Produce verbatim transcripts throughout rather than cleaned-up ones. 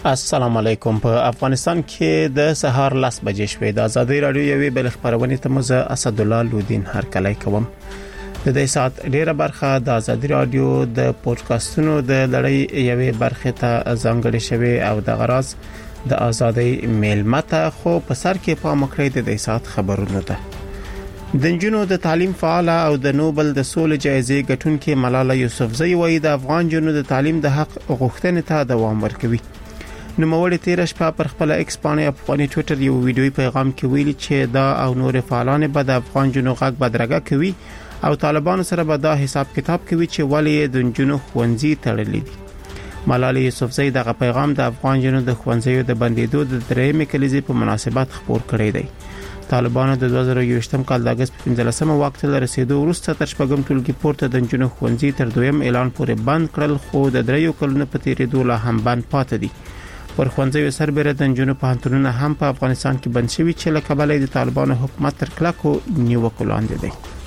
السلام علیکم. په افغانستان کې د سهار لس بجې شوې. د ازادي رادیو یوې بل خبرونه ته مزه اسد الله لودین هر کله کوم. د دې سات ډیره برخه د ازادي رادیو د پودکاسټونو د لړۍ یوې برخه ته ځانګړې شوې او د غراض د ازادي میلمته خو په سر کې پام کړی د دې سات خبرونه ده. د جنونو د تعلیم فعال او د نوبل د سولې جایزې ګټونکې ملاله یوسفزۍ وایي د افغان جنونو د تعلیم د حق غوښتنې ته دوام ورکوي. نو موري تیر شپه پر خپل ایکس باندې افغاني ټوئیټر یو ویډیوي پیغام کې ویلي چې دا او نور فعالان به د افغان جنونو غږ بدرګه کوي او طالبانو سره به دا حساب کتاب کوي چې ولی د جنونو خوندزي تړلې دي. ملاله یوسفزۍ دغه پیغام د افغان جنونو د خوندزیو د بندیدو د درېمې کلیزې په مناسبت خبر کړی دی. طالبانو د دوه زره یوویشتم کال د اگست پنځلسمه وخت له رسیدو وروسته تر شپږم ټولګي پورته د جنونو خوندزي تر دویم اعلان پورې بند کړل، خو د دریو کلونو په تیریدو لا هم بند پاتې دي. پر خوندزیو سربېره د جنونو پوهنتونونه هم په افغانستان کې بند شوي چې له کبله د طالبانو حکومت تر کلکو نیوکو لاندې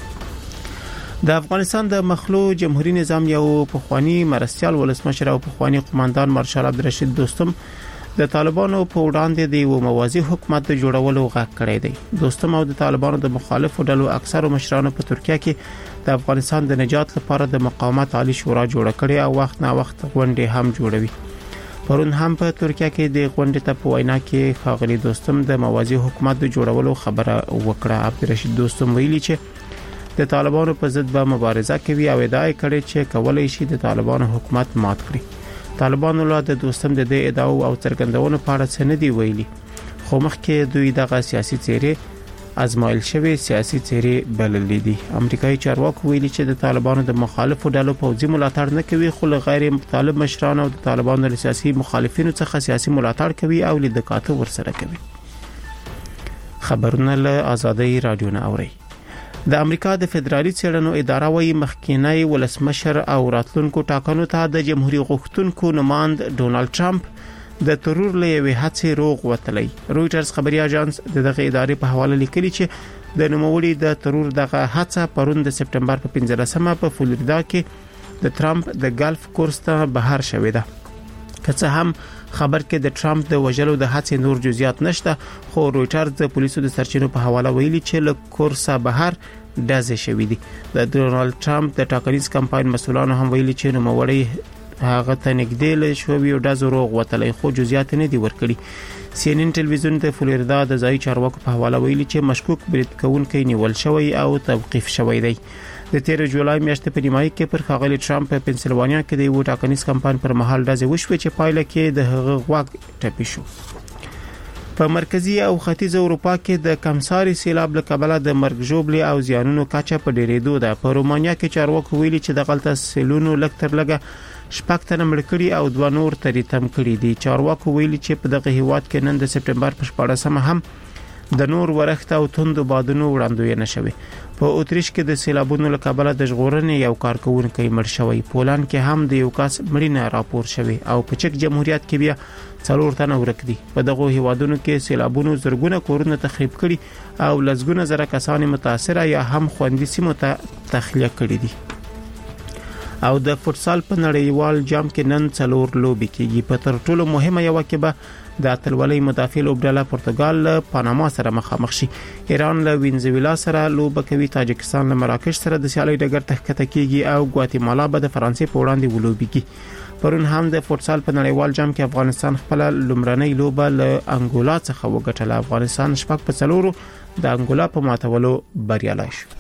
دی. د افغانستان د مخلو جمهوریت نظام یو پخوانی مرستيال ولسمشر او پخوانی قوماندان مارشال عبدالرشید دوستم د طالبانو په وړاندې د یو موازی حکومت د جوړولو غږ کړی دی. دوستم او د طالبانو د مخالفو ډلو اکثر مشرانو په ترکیه کې د افغانستان د نجات لپاره د مقاومت عالی شورا جوړ کړي او وخت نه وخت غونډې هم جوړوي. پرون هم په ترکیه کې د غونډې ته په وینا کې ښاغلي دوستم د موازی حکومت د جوړولو خبره وکړه. عبدالرشید دوستم ویلي چې د طالبانو په ضد به مبارزه کوي او ادعا کړې چې کولای شي د طالبانو حکومت مات کړي. طالبانو له د دوستم د دې ادعا او څرګندونو په اړه څه نه دی ویلي، خو مخکې دوی دغه سیاسي څیرې ازمایل شوی سیاسي څیرې بللې دي. امریکایي چارواکو ویلي چې د طالبانو د مخالفو ډلو پوځي ملاتړ نه کوي، خو له غیر طالب مشرانو او د طالبانو د سیاسي مخالفینو څخه سیاسي ملاتړ کوي او لیدکاته ورسره کوي. خبرونه له ازادي رادیو نه اوري. د امریکا د فدرالي څېړنو اداره وايي مخکینی ولسمشر او راتلونکو ټاکنو ته د جمهوریت غوښتونکو نماند ډونالد ټرمپ د ترور له یوې هڅې روغ وتلی. رويټرز خبري اژانس دغه ادارې په حواله لیکلي چې د نوموړي د ترور دغه هڅه پرون د سپټمبر په پنځلسمه په فلوریدا کې د ټرمپ د ګالف کورس ته بهر شوې ده. که څه هم خبر کې د ټرمپ د وژلو د هڅې نور جزئیات نشته، خو رويټرز د پولیسو د سرچینو په حواله ویلي چې له کورسه بهر ډزې شوې دي. د ډونالد ټرمپ د ټاکنیز کمپاین مسولانو هم ویلي چې نوموړي هغه ته نږدې له شوی او د زروغ وتلې، خو جزئیات نه دي ورکړي. سی ان ان ټلویزیون د فلوریدا د ځای چارواکو په حواله ویلي چې مشکوک برید کوونکی نیول شوی او توقيف شوی دی. د تیر جولای میاشتې په نیمایي کې پر ښاغلي ټرمپ په پنسلوانیا کې د یو ټاکنیز کمپاین پر مهال ډزې وشوې چې پایله کې د هغه غوږ ټپي شو. په مرکزی او ختیځ اروپا کې د کمساري سیلاب له کبله د مرګ ژوبلې او زیانونو کچه په ډیرېدو ده. په رومانیا کې چارواکو ویلي چې د غلطه سیلونو لکتر لګه شپږ تنه مړ کړي او دوه نور تریتم کړي دي. چارواکو ویلي چې په دغه هیواد کې نن د سپټمبر په شپاړسمه هم د نور ورښت او توندو بادونو وړاندوینه شوه. په اوتریش کې د سیلابونو له کبله د ژغورنې یو کارکونکي مړ شوی. پولند کې هم د یو کس مړینه راپور شوه او په چک جمهوریت کې بیا څلور تنه ورک دي. په دغه هیوادونو کې سیلابونو زرګونه کورونه تخریب کړي او لزګونه زره کسان متاثره یا هم خوندي سیمو ته تخلیه کړي دي. او د فوتسال په نړیوال جام کې نن څلور لوبي کېږي. په تر ټولو مهمه یو کې به د اتلولۍ مدافع لوبډله پرتګال له پاناما سره مخامخ شي. ایران له وینزویلا سره لوبه کوي. تاجکستان له مراکش سره د سیالۍ ډګر ته ښکته کېږي او ګواتیمالا به د فرانسې په وړاندې ولوبيږي. پرون هم د فوتسال په نړیوال جام کې افغانستان خپل لومړنۍ لوبه له انګولا څخه وګټله. افغانستان شپږ په څلورو د انګولا په ماتولو بریالی شو.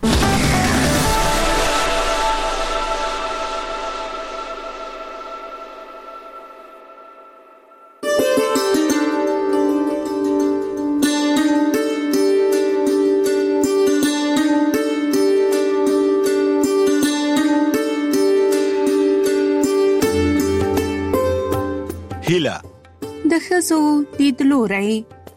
هیله د ښځو لیدلوری.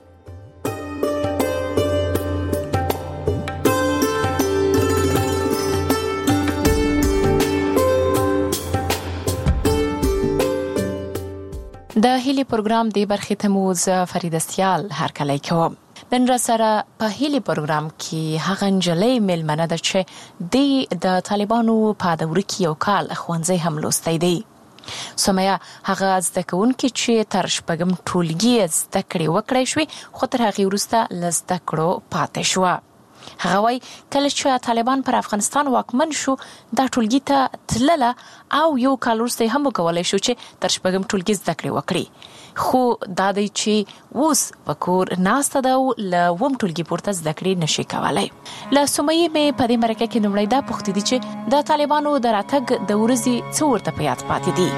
د هیلي پروګرام دی برخې ته مو ز فرید استیال هر کله کوم. نن را سره په هیلي پروګرام کې هغه نجلۍ ملمنه ده چې د طالبانو په دور کې یو کال خوانځي هم لوستي دي. سمیا هغه زده کوونکي چې تر شپږم ټولګي زده کړې وکړې شوې خو تر هغې وروسته له زده کړو پاتې شوه. هغه وايي کله چې طالبان پر افغانستان واکمن شو دا ټولګي ته تلله او یو کال وروسته هم وکولای شو چې تر شپږم ټولګي زده کړې وکړي، خو دا دی چې اوس په کور ناسته ده او له اووم ټولګي پورته زده کړې نشي کولی. له سمیې مې په دې مرکه کې لومړی دا پوښتې دي چې د طالبانو د راتګ د ورځې څه ورته په یاد پاتې دي.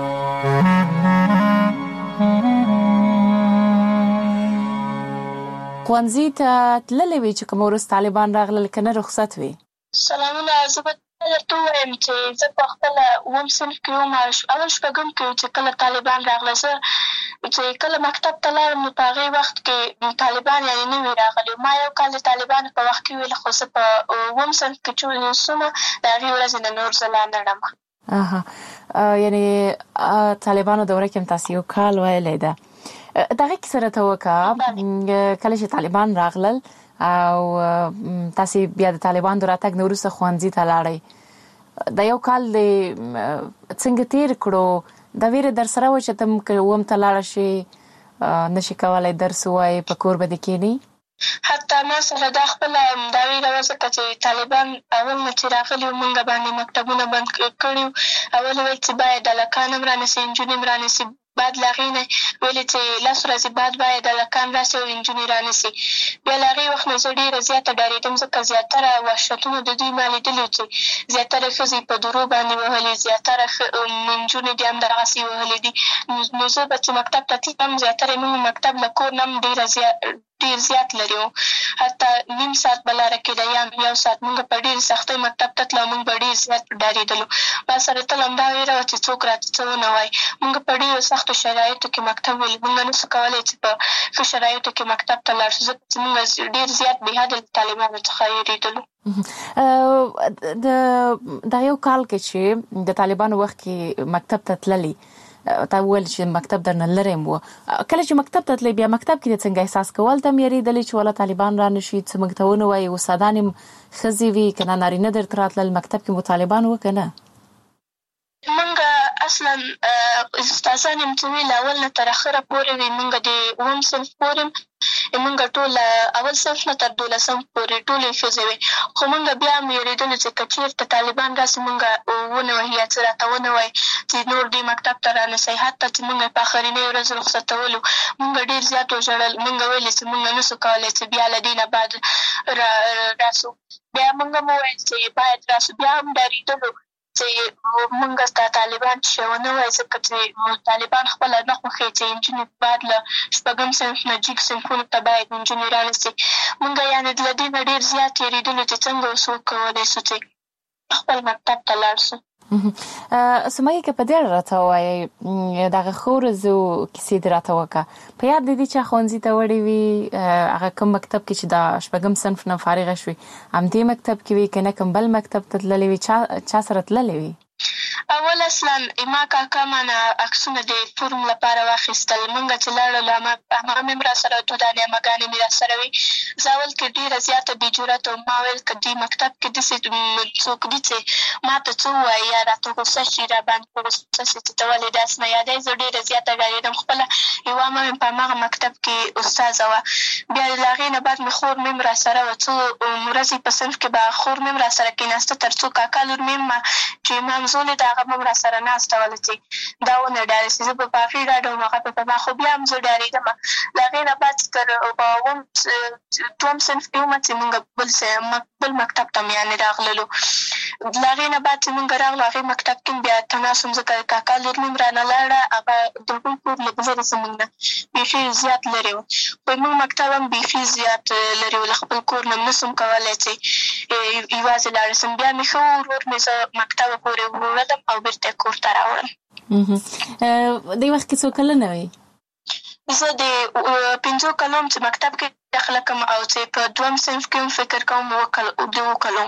ښوونځي ته تللی وي چې کوم ورځ طالبان راغلل که نه رخصت وي؟ سلامونه، زه به درته ووایم چې زه په خپله اووم صنف کې وم، اول شپږم کې چې کله طالبان راغله. زه چې کله مکتب ته لاړم نو په هغې وخت کې طالبان یعنې نه وي راغلي. ما یو کال د طالبانو په وخت کې ویل، خو زه په اووم صنف کې چې سومه د هغې ورځې نه نور زه لا نه ډم. اها، یعنې طالبانو دوره کې هم تاسې یو کال ویلی ده. دغه کیسه راته وکړه کله چې طالبان راغلل او تاسې بیا د طالبان د راتګ نه وروسته ښوونځي ته لاړئ، د یو کال دې څنګه تېر کړو؟ دا ویره در سره وه چې ته که اووم ته لاړه شي نشي کولی درس ووایې، په کور به دې کښېنې؟ حتی ما سره دا خپله دا ویره وه ځکه چې طالبان اول نه چې راغلي وو موږ باندې مکتبونه بند کړي وو. اول ویل چې باید هلکان هم رانیسي نجونې هم رانیسي، بعد له هغې نه ویلې چې لس ورځې بعد باید هلکان راسي او نجونې رانیسي. بیا له هغې وخت نه زه ډېره زیاته ډارېدم ځکه زیاتره وحشتونه د دوی ما لیدلي وو چې زیاتره ښځې په درو باندې وهلي، زیاتره نجونې دې هم دغسې وهلي دي. نو زه به چې مکتب ته تلم زیاتره موږ مکتب له کور نه هم ډېره زیات ډېر زیات لري وو، حتی نیم ساعت به لاره کېده یا یو ساعت. موږ په ډېرې سختۍ مکتب ته تلو، موږ به ډېر زیات ډارېدلو. ما سره تل همدا ویره وه چې څوک راته څه ونه وایي. موږ په ډېرو سختو شرایطو کې مکتب ویلي، موږ نه شو کولی چې په ښه شرایطو کې مکتب ته لاړ شو ځکه چې موږ ډېر زیات بې حده له طالبانو څخه ویرېدلو. د دا یو کال کې چې د طالبانو وخت کې مکتب ته تللی، تا وویل چې مکتب درنه لرې هم وه، کله چې مکتب ته تللی بیا مکتب کې دې څنګه احساس کول؟ ته هم یېرېدلې چې والا طالبان را نه شي څه موږ ته ونه وایي؟ استادان هم ښځې وي که نه نارینه درته راتلل؟ مکتب کې مو طالبان وه که نه؟ موږ اصلا استادان یم چې ویل اول نه تر اخره پورې وي. موږ د اووم صنف پورې موږ ټول اول صنف نه تر دولسم پورې ټولې ښځې وې، خو موږ بیا هم ویرېدلو چې که چېرته طالبان راسي موږ ونه وهي یا څه راته ونه وایي چې نور دې مکتب ته رانسئ. حتی چې موږ په آخرنۍ ورځ رخصتولو موږ ډېر زیات وژړل. موږ ویلې چې موږ نه سو کولی چې بیا له دې نه بعد را راسو. بیا موږ هم وویل چې باید راسو. بیا هم ډارېدلو چې موږ ته طالبان چې ونه وایي ځکه چې طالبان خپله نه خوښوي چې نجونې بعد له شپږم صنف نه جګ صنفونو ته باید نجونې رانیسي. موږ یعنې له دې نه ډېر زیات یېرېدلو چې څنګه اوس وکولی سو چې خپل مکتب ته لاړ سو. سمیه که په دې اړه راته ووایې دغه ښو ورځو کیسې دې راته وکړه. په یاد دې دي چې ښوونځي ته وړې وي هغه کوم مکتب کې چې د شپږم صنف نه فارغه شوې همدې مکتب کې وي که نه کوم بل مکتب ته تللې وي؟ چا چا سره تللې وي؟ اول اصلا ما کاکا مانه عکسونه د فورم لپاره واخیستل. موږ چې لاړو همغه مې هم را سره دودانې امهګانې مې را سره وي. زه اول کې ډېره زیاته بې جرأته وم. ما ویل که دې مکتب کې داسې څوک دي چې ما ته څه ووایي یا راته غوسه شي را باندې غوسه شي چې ته ولې داسې نه یادوې. زه ډېره زیاته ډارېدم. خپله یوه عمه مې په همغه مکتب کې استاذه وه. بیا له هغې نه بعد مې خور مې هم را سره وه. څو ورځې په صنف کې به خور مې هم را سره کېناسته تر څو کاکا لور مې هم چې منظولې د هغه به هم را سره ناسته وله چې دا ونه ډارې شي. زه به په هغې ډاډه وم، هغه به په ما، خو بیا هم زه ډارېدم. له هغې نه بعد تر په اووم دوهم صنف کې ومه چې موږ بل بل مکتب ته مې یعنې راغللو. له هغې نه بعد چې موږ راغلو هغې مکتب کې بیا تناس وم ځکه کاکا لور مې هم رانه لاړه. هغه د هغوی کور لږ لرې زموږ نه بیخي زیات لرې و. خو زموږ مکتب هم بیخي زیات لرې و. له خپل کور نه نه سم کولی چې یوازې لاړه سم. بیا مې ښه ورور مې زه مکتبه پورې وړلم او بېرته کور ته راوړم. دې وخت کې څو کلنه وې؟ زه د پنځو کلو چې مکتب کې داخله کوم او چې په دوهم صنف کې هم فکر کوم د اوو کلو.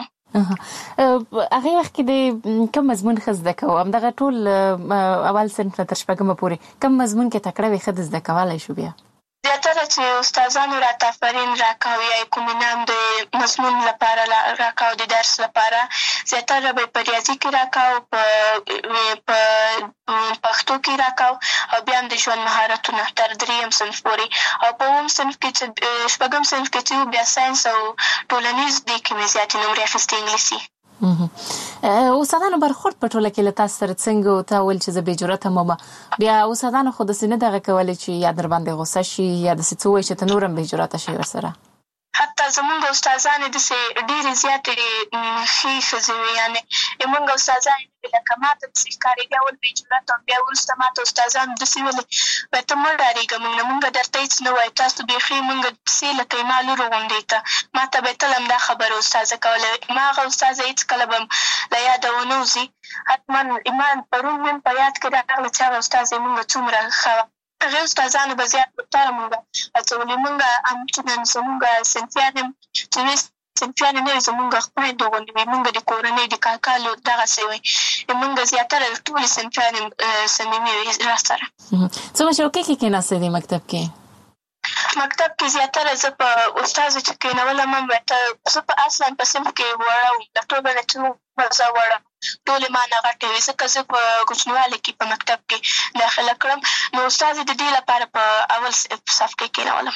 هغې وخت کې د کوم مضمون ښه زده کوو؟ همدغه ټول اول صنف نه تر شپږمه پورې کوم مضمون کې تکړه وې ښه د زده کولی شو؟ بیا زیاتره چې استادانو راته آفرین راکاو یا کوم انعام د مضمون لپاره راکاو د درس لپاره، زیاتره به یې په ریاضي کې راکاو، په پښتو کې راکاو او بیا هم د ژوند مهارتونه تر درېیم صنف پورې. او په اووم صنف کې چې شپږم صنف کې چې بیا ساینس او ټولنیز دې کې مې زیاتې نمرې اخیستې انګلیسي. استادانو برخورد په ټوله کې له تاسو سره څنګه و؟ تا ویل چې زه بې جرأته یم، بیا استادانو خو داسې نه دغه کولی چې یا در باندې غوسه شي یا داسې څه ووایي چې ته نور هم بې جرأته شي ورسره؟ حتی زمونږ استادانې داسې ډېرې زیاتې ښې ښځې وې، یعنې زمونږ استادانې نه وې لکه ما ته داسې ښکارېدې اول بې جرأته وم، بیا وروسته ما ته استادانو داسې ویلې وایي ته مه ډارېږه، موږ نه موږ درته هېڅ نه وایو، تاسو بیخي موږ داسې لکه یې ما لور غوندې ته. ما ته به یې تل همدا خبره استاذه کوله. ما هغه استاذه هېڅکله به له یاده ونه وځي. حتما ما پرون مې په یاد کې راغله چې هغه استاذه یې موږ څومره ښه وه. هغې استادانو به زیات پرتاره موږ هڅولي. موږ همچنان زموږ صنفیان هم چې وې صنفیانې نه وې زموږ خویندو غوندې وې، موږ د کورنۍ د کاکا لور دغسې وې. موږ زیاتره ټولې صنفیانې صمیمي وې را سره. څومره چوکۍ کې کېناستې دې مکتب کې؟ مکتب کې زیاتره زه په استازو چې کېنولم هم زه په اصلا په صنف کې وړه وم، د ټولو نه چې زه وړه ټولې ما نه غټې وې، ځکه زه په کوچنیوالي کې په مکتب کې داخله کړم، نو استازې د دې لپاره په اول صف کې کېنولم.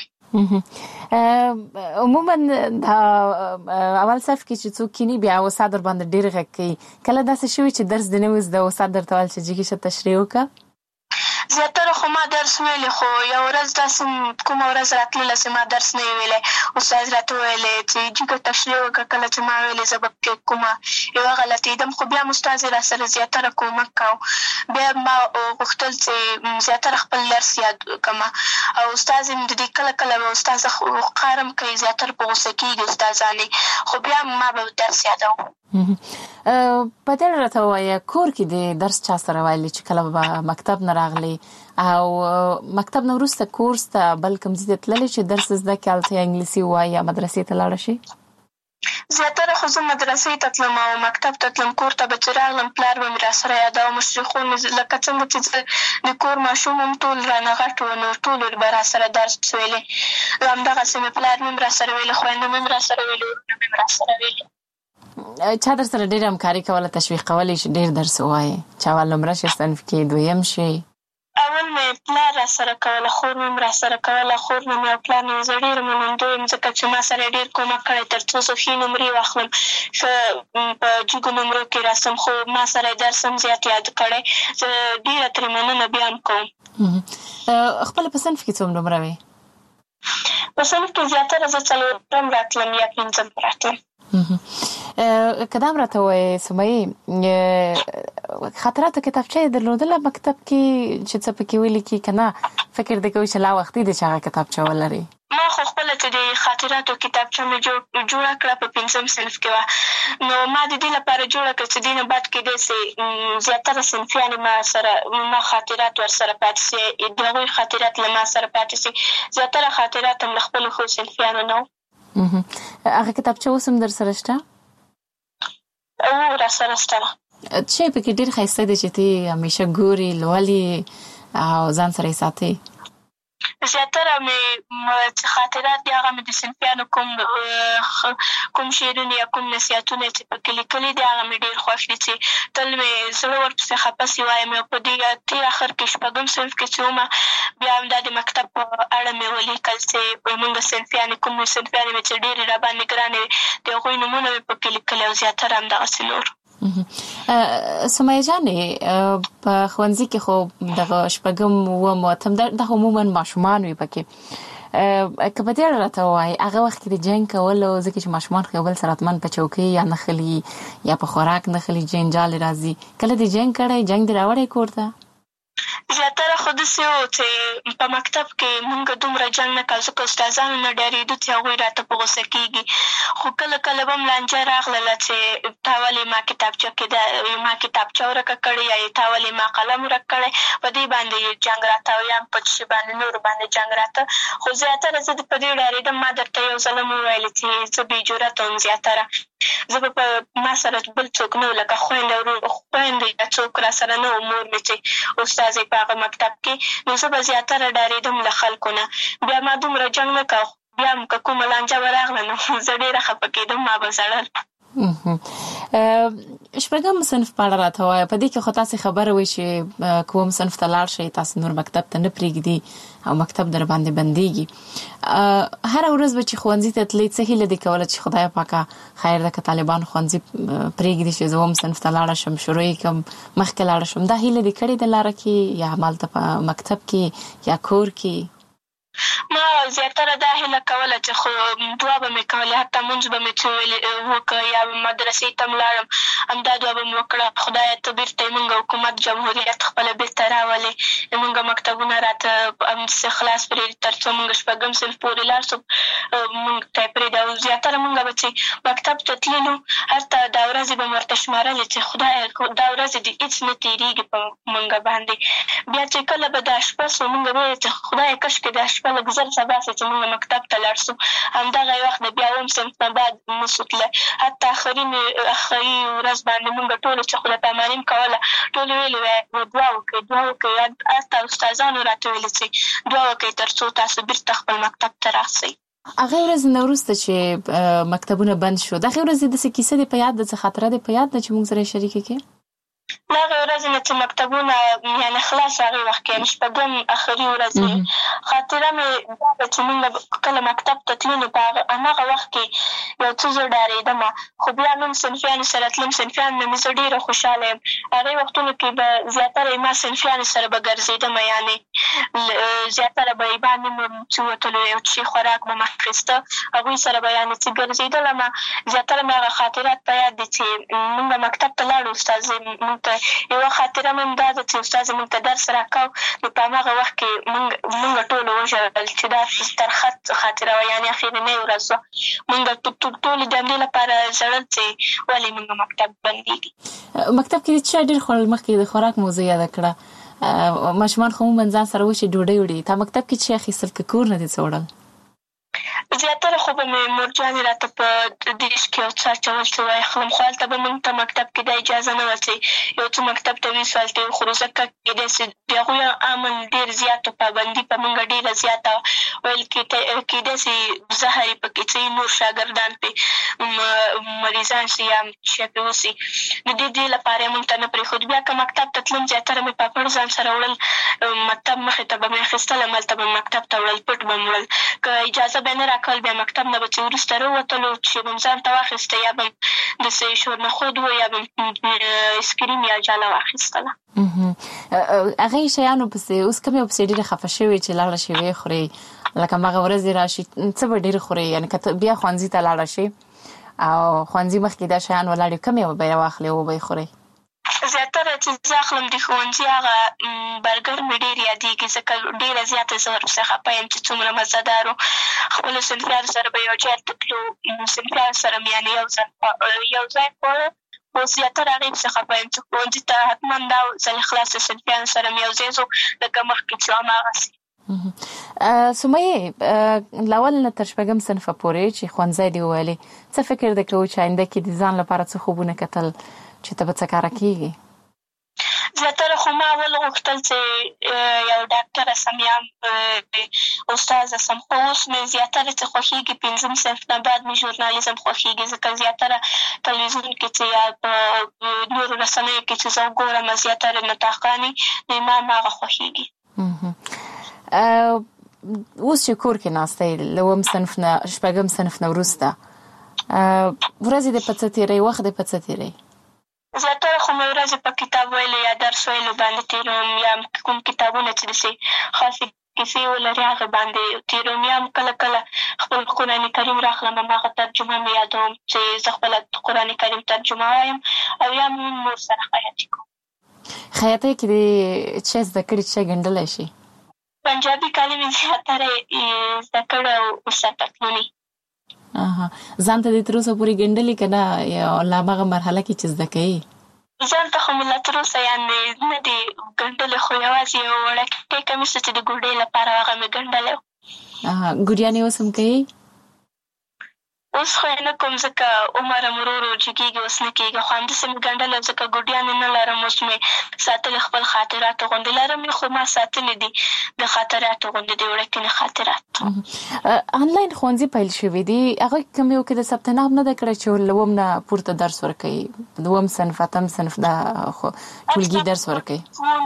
عموما دا اول صف کې چې څوک کینی بیا استاد در باندې ډېر غږ کوي، کله داسې شوي چې درس دې نه وي زده استاد درته ویل چې جګې شه تشریح وکړه؟ زیاتره خو ما درس ویلی، خو یو ورځ داسې کومه ورځ راتلله چې ما درس نه وی ویلی، استاد راته ویلی چې جګه تشریح وکړه. کله چې ما ویلې زه به پکې کومه یوه غلطېدم، خو بیا هم استاد یې را سره زیاتره کومک کوو. بیا ما غوښتل چې زیاتره خپل درس یاد کړمه، او استاد یې د دې کله کله به استاذه قهر هم کوي، زیاتره په غوسه کېږي استادانې، خو بیا ما به درس یادوم. په دې راته ووایه کور کې د درس چا سره ویلي چې کله به مکتب نه راغلی او مکتب نه وروسته کورس ته بل کوم ځای ته تللی چې درس زده کړې هلته یا انګلیسي ووایي یا مدرسې ته لاړه شي؟ زیاتره خو زه مدرسې ته تلم او مکتب ته تلم. کور ته به چې راغلم پلار به مې را سره یادوه، مشرخون لکه څنګه چې زه د کور ماشوم هم ټول رانه غټ وو، نو ټولو به را سره درس ویلې. همدغسې مې پلار مې هم را سره ویلې، خویندو مې هم را سره ویلې، ورونه مې هم را سره ویلې. چا در سره ډېره همکاري کوله، تشویق کولی چې ډېر درس ووایې، چې اول نمره شي صنف کې دویم شي؟ اول مې پلار را سره کوله، خور مې هم را سره کوله. خور نه مې او پلار نه زه ډېره منندوی یم، ځکه چې ما سره ډېر کومک کړی تر څو زه ښې نمرې واخلم، ښه په جګو نمرو کې راسم، خو ما سره یې درس هم زیات یاد کړی. زه ډېره ترې مننه بیا هم کوم. خپله په صنف کې څوم نمره وې؟ په صنف کې زیاتره زه څلورم راتلم یا پنځم راتلم. که دا هم راته ووایې سمیې، خاطراتو کتابچه یې درلودله مکتب کې چې څه پکې ولیکي که نه فکر دې کوي چې لا وختي دی چې هغه کتابچه ولري؟ ما خو خپله چې د خاطراتو کتابچه مې جوړه کړه په پنځم صنف کې وه، نو ما د دې لپاره جوړه کړه چې دې نه بعد کېدی سي زیاتره صنفیانې ما سره ما خاطرات ورسره پاتې سي، د هغوی خاطرات له ما سره پاتې سي. زیاتره خاطرات هم له خپلو ښو صنفیانو نه وو. هغه کتابچه اوس هم در سره شته؟ او را سره شته. څه یې پکې ډېر ښایسته دی چې ته همیشه ګورې، لولې او ځان سره یې ساتې؟ زیاتره مې چې خاطرات دي هغه مې د صنفیانو کوم کوم شعرونه یا کوم نصیحتونه چې پکې لیکلي دي هغه مې ډېر خوښ دي، چې تل مې زړه ورپسې خفه سي وایم. او په دې تېر اخر کې شپږم صنف کې چې ومه بیا هم دا د مکتب په اړه مې ولیکل چې زموږ صنفیانې کوم صنفیانې مې چې ډېرې را باندې ګرانې وې د هغوی نومونه مې پکې لیکلي او زیاتره همدغسې نور. سمیه جانې په ښوونځي کې خو دغه شپږم اووم اتم دغه عموما ماشومان وي پکې، که په دې اړه راته ووایې هغه وخت کې د جنګ کولو، ځکه چې ماشومان خو یو بل سره حتما په چوکۍ یا نښلي یا په خوراک نښلي، جنجال راځي، کله دې جنګ کړی؟ جنګ دې راوړی کور ته؟ زیاتره خو داسې وو چې په مکتب کې مونږ دومره جنګ نه کوو، ځکه استادانو نه ډارېدو چې هغوی راته په غوسه کېږي. خو کله کله به هم لانجه راغلله چې تا ولې ما کتابچه کې ما کتابچه ورکه کړې یا تا ولې ما قلم ورک کړی، په دې باندې جنګ راته او یا په شي باندې نورو باندې جنګ راته. خو زیاتره زه په دې ډارېدم. ما درته یو ځل هم وویلې چې زه بې جرأته وم زیاتره، زه په ما سره بل څوک نه و، لکه خویندې ورور خویندې یا څوک را سره نه و، مور مې چې استاد په هغه مکتب کې، نو زه به زیاتره ډارېدم له خلکو نه. بیا ما دومره جنګ نه کوه، بیا هم که کومه لانجه به راغله نو زه ډېره خفه کېدم، ما به ژړل. شپږم صنف په اړه راته وایه. په دې کې خو تاسې خبره وایي چې کوم صنف ته لاړ شئ تاسې نور مکتب ته نه پرېږدي او مکتب در باندې بندېږي. هره ورځ به چې ښوونځي ته تلئ څه هیله دې کوله چې خدای پاکه خیر ده که طالبان ښوونځي پرېږدي چې زه اووم صنف ته لاړه شم، شروع یې کړم، مخکې لاړه شم، دا هیله دې کړې ده لاره کې یا همالته په مکتب کې یا کور کې؟ ما زیاتره دا هیله کوله چې خو دعا به مې کولې، حتی مونځ به مې څه وکړه یا مدرسې ته م لاړم، همدا دعا به مې وکړه، خدایه ته بېرته یې مونږ حکومت جمهوریت خپله بېرته راولې، مونږ مکتبونه راته همداسې خلاص پرېږدي تر څو مونږ شپږم صنف پورې لاړ شو، مونږ ته یې پرېږدي. او زیاتره مونږ به چې مکتب ته تللو هلته دا ورځې به مې ورته شمارلې چې خدایه دا ورځې دې هېڅ نه تېرېږي په مونږ باندې. بیا چې کله به دا شپه سو مونږ به ویل چې خدایه کاشکې دا شپه لږ زر سبا سو چې مونږ مکتب ته لاړ سو. همدغه وخت د بیا اووم صنف نه بعد نه سو تللی، حتی آخري آخري ورځ باندې مونږ ټولو چې خدای پاماني م کوله ټولو ویلې وی دعا وکړئ دعا وکړئ، هلته استادانو راته ویلې چې دعا وکړئ تر څو تاسو بېرته خپل مکتب ته راسئ. هغې ورځې نه وروسته چې مکتبونه بند شو، د هغې ورځې داسې کیسه دې په یاد ده، څه خاطره دې په یاد ده چې مونږ سره یې شریکه کړې؟ له هغې ورځې نه چې مکتبونه یعنې خلاص هغې وخت کې یعنې شپږم آخري ورځ خاطره مې دا ده چې مونږ کله مکتب ته تلو نو په هماغه وخت کې یو څه زه ډارېدم، خو بیا نوم صنفیانو سره تلم، صنفیانو نه مې زه ډېره خوشحاله یم. هغې وختونو کې به زیاتره ما صنفیانو سره به ګرځېدم، یعنې زیاتره به یې باندې مې چې وتلو یو څه خوراک به مې اخېسته، هغوی سره به یعنې چې ګرځېدلم. زیاتره مې هغه خاطرات په یاد دي چې مونږ مکتب ته لاړو، استاد یوه خاطره مې هم دا ده چې استاد زمونږ ته درس راکاو نو په هماغه وخت کې مونږ مونږ ټولو وژړل چې دا ترخه خاطره وه، یعنې اخرنۍ ورځ وه. مونږ ټولې د همدې لپاره ژړل چې ولې مونږ مکتب بندېږي. مکتب کې د چا ډېر خوړل؟ مخکې د خوراک موضوع یاده کړه، ماشومان خو عموماً ځان سره وشي ډوډۍ وړي، تا مکتب کې چې اخیستل که کور نه دې څه وړل؟ زیاتره خو به مې مورجانې راته په دیش کې یو څه اچول چې واخلم، خو هلته به مونږ ته مکتب کې دا اجازه نه وه چې یو څه مکتب ته ویسو هلته یې وخورو، ځکه کېدای سي د هغوی امن ډېر زیات پابندي په مونږ ډېره زیاته ویل کېدای سي زهر یې پکې څه نور شاګردان پې مریضان سي یا شی پې وسي، د دې دې لپاره یې مونږ ته نه پرېښود. بیا که مکتب ته تلم زیاتره مې پاپړ ځان سره وړل، مکتب مخې ته به مې اخېستل، هملته به مکتب ته وړل، پټ به م وړل، که اجازه به یې نه راکول بیا مکتب نه به چې وروسته راووتلو چې به م ځان ته واخېسته یا به م داسې شورنخود و یا به م اسکریم یا جاله واخېستله. هغې شیانو پسې اوس کوم یو پسې ډېره خفه شوې چې لاړه شي ویې خورې، لکه هماغه ورځې راشي څه به ډېر خورې؟ یعنې که بیا ښوونځي ته لاړه شي او ښوونځي مخکې دا شیان ولاړ کوم یو به یې واخلې او به یې خورې؟ زیاتره چې زه اخلم د ښوونځي هغه برګر مې ډېر یادېږي، ځکه ډېره زیاته زه ورپسې خفه یم چې څومره مزهدار و. خپلو صنفیانو سره به یو ځای ته تلو، صنفیانو سره مې یعنې یو ځای یو ځای خواړه، خو زیاتره هغې پسې خفه یم چې ښوونځي ته حتما دا ځلې خلاصه صنفیانو سره مې یو ځای ځو لکه مخکې چې هماغسې. سمیې له اول نه تر شپږم صنفه پورې چې ښوونځی دې وویلې، څه فکر دې کوو چې آینده کې د ځان لپاره څه خوبونه کتل چې ته به څه کاره کېږي؟ زیاتره خو ما اول غوښتل چې یو ډاکټره سم یا استاذه سم، خو اوس مې زیاتره څه خوښېږي پنځم صنف نه بعد مې ژورنالیزم خوښېږي، ځکه زیاتره تلویزیون کې چې یا په نورو رسنیو کې چې زه وګورم زیاتره نطاقانې نو ما هماغه خوښېږي. اوس چې کور کې ناسته یې له اووم صنف نه شپږم صنف نه وروسته ورځې دې په څه تېروي، وخت دې په څه تېروي؟ زیاتره خو مې ورځې په کتاب ویلو یا درس ویلو باندې تېروم، یا کوم کتابونه چې داسې خاصې کیسې ولري هغه باندې تېروم، یا هم کله کله خپل قرآن کریم راخلم هماغه ترجمه مې یادوم چې زه خپله قرآن کریم ترجمه وایم، او یا مې مور سره خیاطي کوم. خیاطۍ کې دې څه زده کړي چې ګنډلی شي؟ پنجابي کالي مې زیاتره زده کړی او اوس تکلوني. ځان ته دې تر اوسه پورې ګنډلي که نه یا له هماغه مرحله کې چې زده کوي؟ ځان ته خو مې لا تر اوسه یعنې نه دي ګنډلې، خو یوازې یو وړوکی کمیس چې د ګوډۍ لپاره هغه مې ګنډلی و. ګوډیانې اوس هم کوي؟ اوس خو یې نه کوم ځکه عمر م ورو ورو جګېږي، اوس نه کېږي. خو همداسې مې ګنډلی ځکه ګوډیانې نه لرم، اوس مې ساتلې خپل خاطراتو غوندې لرم یې، خو ما ساتلې دي د خاطراتو غوندې د وړکینې خاطرات. آنلاین ښوونځي پیل شوي دي، هغه کوم یو کې د ثبت نام نه ده کړی چې له اووم نه پورته درس ورکوي، د اووم صنف اتم صنف دا ټولګي درس ورکوي؟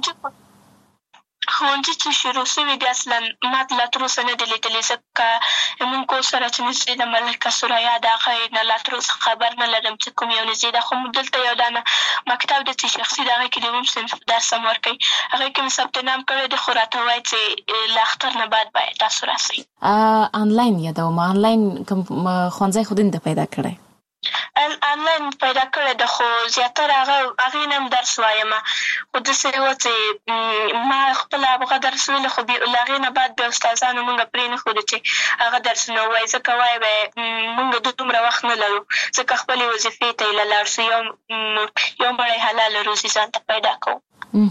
ښوونځي چې شروع شوي دي اصلا ما لا تر اوسه نه دي لیدلي، ځکه موږ کور سره چې نږدې ده ملکه سوریا د هغه نه لا تر اوسه خبر نه لرم چې کوم یو نږدې ده. خو دلته یو دانه مکتب دی چې شخصي د هغې کې د اووم صنف درس هم ورکوي، هغې کې مې ثبت نام کړی دی، خو راته وایي چې له اختر نه بعد باید تاسو راسئ. آنلاین یادوم، آنلاین کوم ښوونځی خو دین ته پیدا کړی؟ آنلاین پیدا کړی ده، خو زیاتره هغه هغې نه هم درس وایم، خو داسې وه چې ما خپله هغه درس ویلو، خو له هغې نه بعد بیا استادانو مونږ پرې نه ښودو چې هغه درسونه ووایي، ځکه وایي به یې مونږ دومره وخت نه لرو، ځکه خپلې وظیفې ته یې له لاړ شو، یو یو مړی حلاله روزي ځان ته پیدا کوو.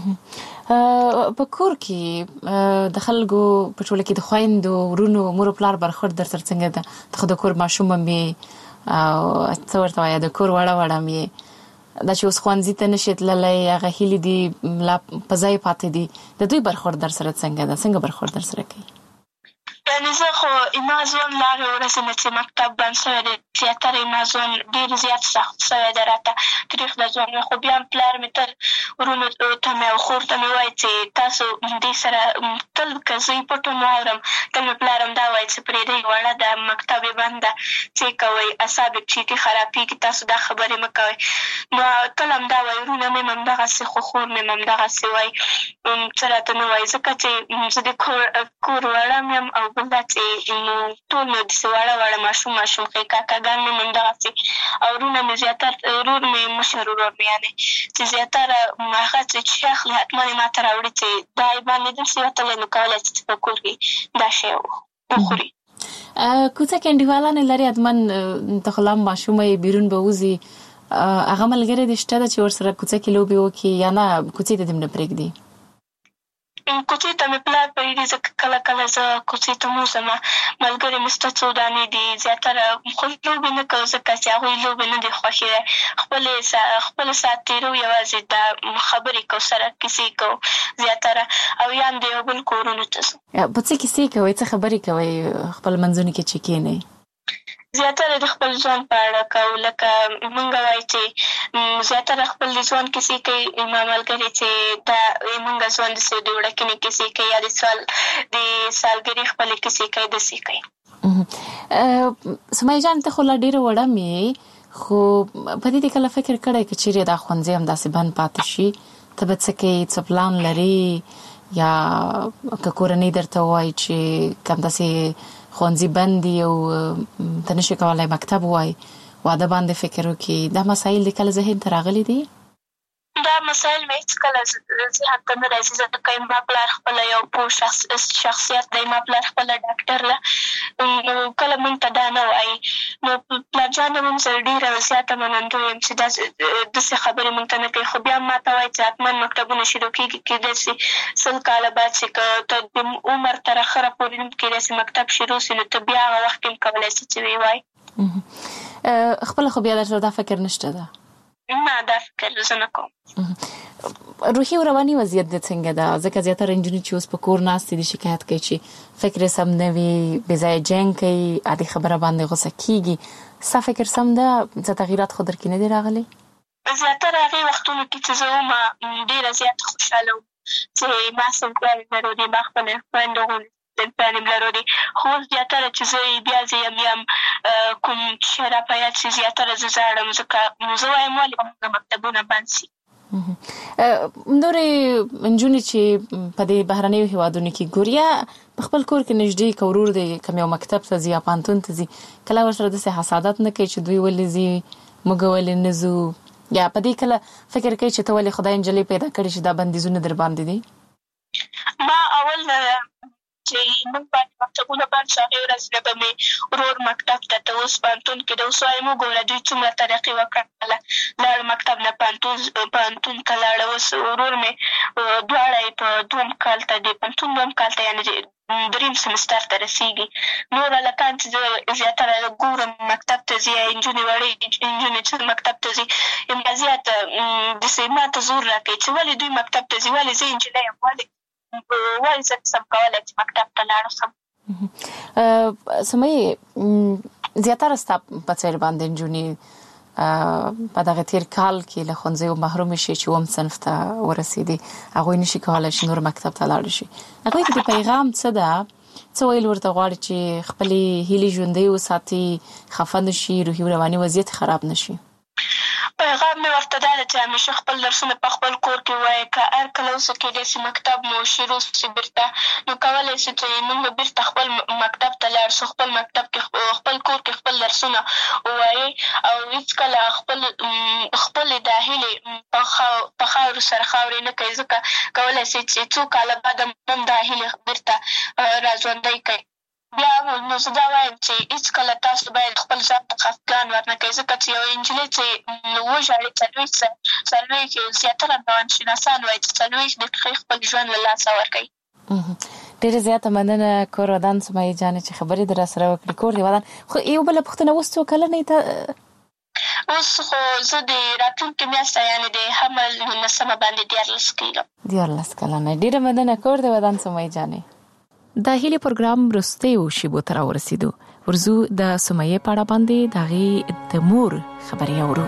په کور کې د خلکو په ټوله کې د خویندو ورونو مور او پلار برخورد در سره څنګه ده؟ ته خو د کور ماشوم هم یې او څه ورته وایه د کور وړه وړه هم یې، دا چې اوس ښوونځي ته نشي تللی، هغه هیلې دي لا په ځای پاتې دي، د دوی برخورد در سره څنګه ده؟ څنګه برخورد در سره کوي؟ یعنې زه خو زما ژوند له هغې ورځې نه چې مکتب بند شوی دی زیاتره زما ژوند ډېر زیات سخت شوی دی، راته تریخ د ژوند وی، خو بیا هم پلار مې تل ورونو ته مې او خور ته مې وایي چې تاسو دې سره تل که زه یې پټ هم واورم، تل مې پلار هم دا وایي چې پرېږدئ وړه ده، مکتب یې بند ده، څه یې کوئ، اعصاب یې چیټي خرابېږي، تاسو دا خبرې مه کوئ. نو تل هم دا وایي، ورونه مې هم همدغسې، خو خور مې هم همدغسې وایي، څه راته نه وایي، ځکه چې زه د کور وړه م یم، او بل دا چې نو ټول مې داسې وړه وړه ماشوم ماشوم ښې کاکاګان مې هم همدغسې، او ورونه مې زیاتره ورور مې مشر ورور مې یعنې چې زیاتره هغه چې شی اخلي حتما یې ما ته راوړي چې دا یې باندې داسې وتلی، نو کولی شي چې په کور کې دا شی وخوري. کوڅه کې انډیوالانې لري حتما، ته خو لا هم ماشومه یې، بیرون به وځي، هغه ملګري دې شته ده چې ورسره کوڅه کې لوبې وکړي، یا نه کوڅې ته دې هم نه پرېږدي؟ کوڅې ته مې پلار پرېږدي، ځکه کله کله زه کوڅې ته م وځم، ملګري مې شته څو دانې دي، زیاتره خو لوبې نه کوو ځکه چې هغوی لوبې نه دي خوښې دی، خپلې خپل ساعت تېرو، یوازې دا خبرې کوو سره، کیسې کوو زیاتره، او یا هم د یو بل کورونو ته ځو. په څه کیسې کوئ؟ څه خبرې کوئ خپل منځونو کې چې کښېنئ؟ زیاتره د خپل ژوند په اړه کوو، لکه مونږ وایي چې زیاتره خپل د ژوند کیسې کوي، زما ملګري چې دا مونږ ژوند داسې د وړکینې کیسې کوي، یا د سال د سالګرې خپلې کیسې کوي، داسې کوي. سمیه جان، ته خو لا ډېره وړه مې، خو په دې دې کله فکر کړی که چیرې دا ښوونځی همداسې بند پاتې شي، ته به څه کوې؟ څه پلان لرې؟ یا که کورنۍ درته ووایي چې که همداسې ښوونځي بند دي او ته نشي کولی مکتب ووایي، واده باندې فکر وکړي، دا مسایل دې کله ذهن ته راغلي دي؟ دا مسایل مې هېڅکله ذهن ته نه راځي، ځکه زما پلار خپله یو پوه شخصیت دی، زما پلار خپله ډاکټر ده، نو کله مونږ ته دا نه وایي. نو پلار جان هم زه ډېره زیاته منندوی یم چې داسې خبرې مونږ ته نه کوي، خو بیا هم ما ته وایي چې حتما مکتبونه شروع کېږي، کېدای شي سل کاله بعد چې که ته د عمر تر اخره پورې کېدای شي مکتب شروع شي، نو ته بیا هغه وخت کې هم کولی شي چې ویې وایي. خپله خو بیا درته دا فکر نشته ده؟ نه، دا فکر زه نه کوم. روحي او رواني وضعیت دې څنګه ده؟ ځکه زیاتره نجونې چې اوس په کور ناستې دي شکایت کوي چې فکر یې سم نه وي، بې ځایه جنګ کوي، عادي خبره باندې غوسه کېږي. ستا فکر سم ده؟ څه تغییرات خو در کې نه دي راغلي؟ زیاتره هغې وختونو کې چې زه وم ډېره زیاته خوشحاله وم چې ما صنفیانې لرلې، ما خپلې خویندو غوندې صنفیانې لرلې، خو اوس زیاتره چې زه بیا زه یم یم کوم شی را په یاد شي، زیاتره زه ژاړم، ځکه زه وایم ولې به مکتبونه بند شي. نورې نجونې چې په دې بهرنیو هېوادونو کې ګوري، یا په خپل کور کې نږدې که ورور دی کوم یو مکتب ته ځي یا پوهنتون ته ځي، کله ورسره داسې حسادت نه کوي چې دوی ولې ځي موږ ولې نه ځو؟ یا په دې کله فکر کوي چې ته ولې خدای نجلۍ پیدا کړې چې دا بندیزونه در باندې دي؟ ما اول چې موږ باندې مکتبونه بند شو هغې ورځ نه به مې ورور مکتب ته ته اوس پوهنتون کې د اوس وایم وګوره دوی څومره ترقي وکړله لاړ مکتب نه پوهنتون پوهنتون ته لاړه اوس ورور مې دواړه یې په دوم کال ته د پوهنتون دوم کال ته یعنې دریم سمستر ته رسېږي نور هلکان چې زه زیاتره ګورم مکتب ته ځي یا نجونې وړې نجونې چې مکتب ته ځي یم زیات داسې ما ته زور راکوي چې ولې دوی مکتب ته ځي ولې زه نجلۍ یم ولې ولې زه نسم کولی چې مکتب ته لاړ شم سمیې زیاتره ستا په څېر باندې نجونې په دغه تیر کال کې له ښوونځیو محروم شي چې اووم صنف ته ورسېدي هغوی نشي کولی چې نور مکتب ته لاړ شي هغوی ته د پیغام څه ده څه ویل ورته غواړي چې خپلې هیلې ژوندۍ وساتي خفه نه شي روحي او رواني وضعیت خراب نه شي پیغام مې ورته دا ده چې همیشه خپل درسونه په خپل کور کې وایي که هر کله اوسه کېدای شي مکتب مو شروع شي بېرته نو کولی شي چې موږ به بېرته خپل مکتب ته لاړ شو خپل مکتب کې خپل کور کې خپل درسونه ووایي او هېڅکله خپل خپلې دا هیلې په خاورو سره خاورې نه کوي ځکه کولی شي چې څو کاله بعد هم دا هیلې بېرته راژوندۍ کوي بیا نو زه دا وایم چې هېڅکله تاسو باید خپل ځان ته خفګان ورنه کوئ ځکه چې یوه نجلۍ چې وژاړي څلوېښت څلوېښت زیاتره روانشناسان وایي چې څلوېښت دقیقې خپل ژوند له لاسه ورکوي ډېره زیاته مننه کور ودان سمیې جانې چې خبرې در راسره وکړې کور دې ودان خو یو بله پوښتنه اوس څو کلنۍ ته اوس خو زه د راتلونکې میاشته یعنې د حمل نولسمه باندې دیارلس کېږم دیارلس کلنۍ ډېره مننه کور دې ودان سمیې جانې د هیلې پروګرام وروستیو شیبو ته راورسېدو ورځو د سمیې په اړه باندې د هغې د مور خبرې اورو